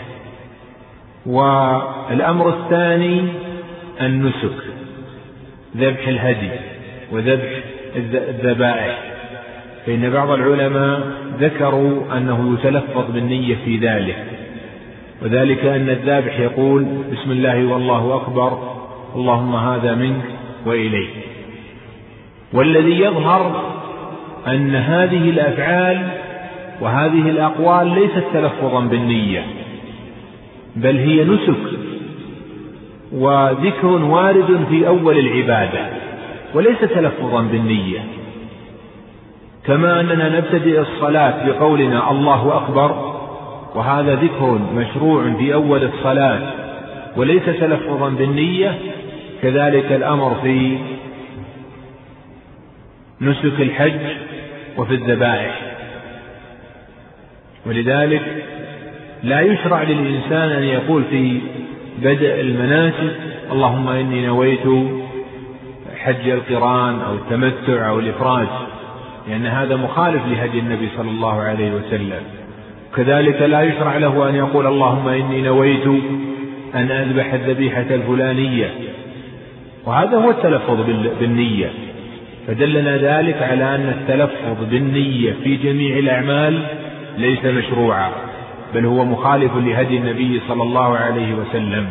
والأمر الثاني النسك، ذبح الهدي وذبح الذبائح، فإن بعض العلماء ذكروا أنه يتلفظ بالنية في ذلك، وذلك أن الذابح يقول بسم الله والله أكبر اللهم هذا منك وإليك. والذي يظهر أن هذه الأفعال وهذه الأقوال ليست تلفظا بالنية، بل هي نسك وذكر وارد في أول العبادة وليس تلفظا بالنية. كما أننا نبتدئ الصلاة بقولنا الله أكبر، وهذا ذكر مشروع في أول الصلاة وليس تلفظا بالنية، كذلك الأمر في نسك الحج وفي الذبائح. ولذلك لا يشرع للإنسان أن يقول في بدء المناسك اللهم إني نويت حج القران أو التمتع أو الإفراد، لأن هذا مخالف لهدي النبي صلى الله عليه وسلم. كذلك لا يشرع له أن يقول اللهم إني نويت أن أذبح الذبيحة الفلانية، وهذا هو التلفظ بالنية. فدلنا ذلك على أن التلفظ بالنية في جميع الأعمال ليس مشروعا، بل هو مخالف لهدي النبي صلى الله عليه وسلم.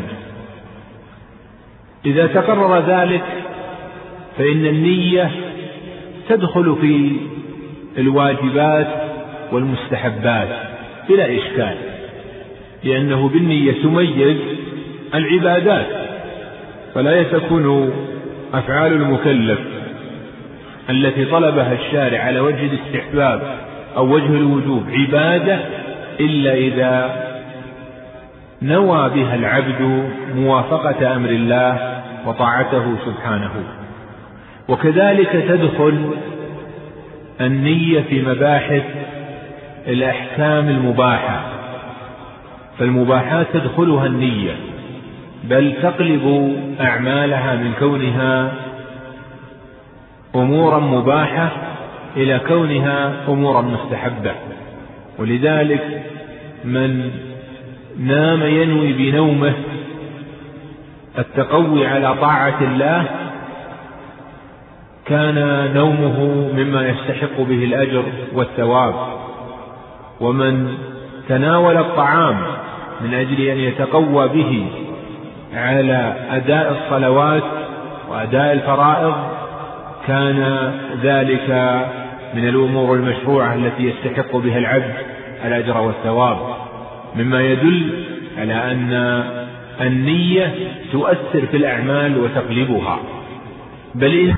إذا تقرر ذلك فإن النية تدخل في الواجبات والمستحبات بلا إشكال، لأنه بالنية تميز العبادات، فلا تكون أفعال المكلف التي طلبها الشارع على وجه الاستحباب أو وجه الوجوب عبادة إلا إذا نوى بها العبد موافقة أمر الله وطاعته سبحانه. وكذلك تدخل النية في مباحث الأحكام المباحة، فالمباحات تدخلها النية، بل تقلب أعمالها من كونها أمورا مباحة إلى كونها أمورا مستحبة. ولذلك من نام ينوي بنومه التقوي على طاعة الله كان نومه مما يستحق به الأجر والثواب. ومن تناول الطعام من أجل أن يتقوى به على أداء الصلوات وأداء الفرائض كان ذلك من الأمور المشروعة التي يستحق بها العبد الأجر والثواب، مما يدل على أن النية تؤثر في الأعمال وتقلبها. بل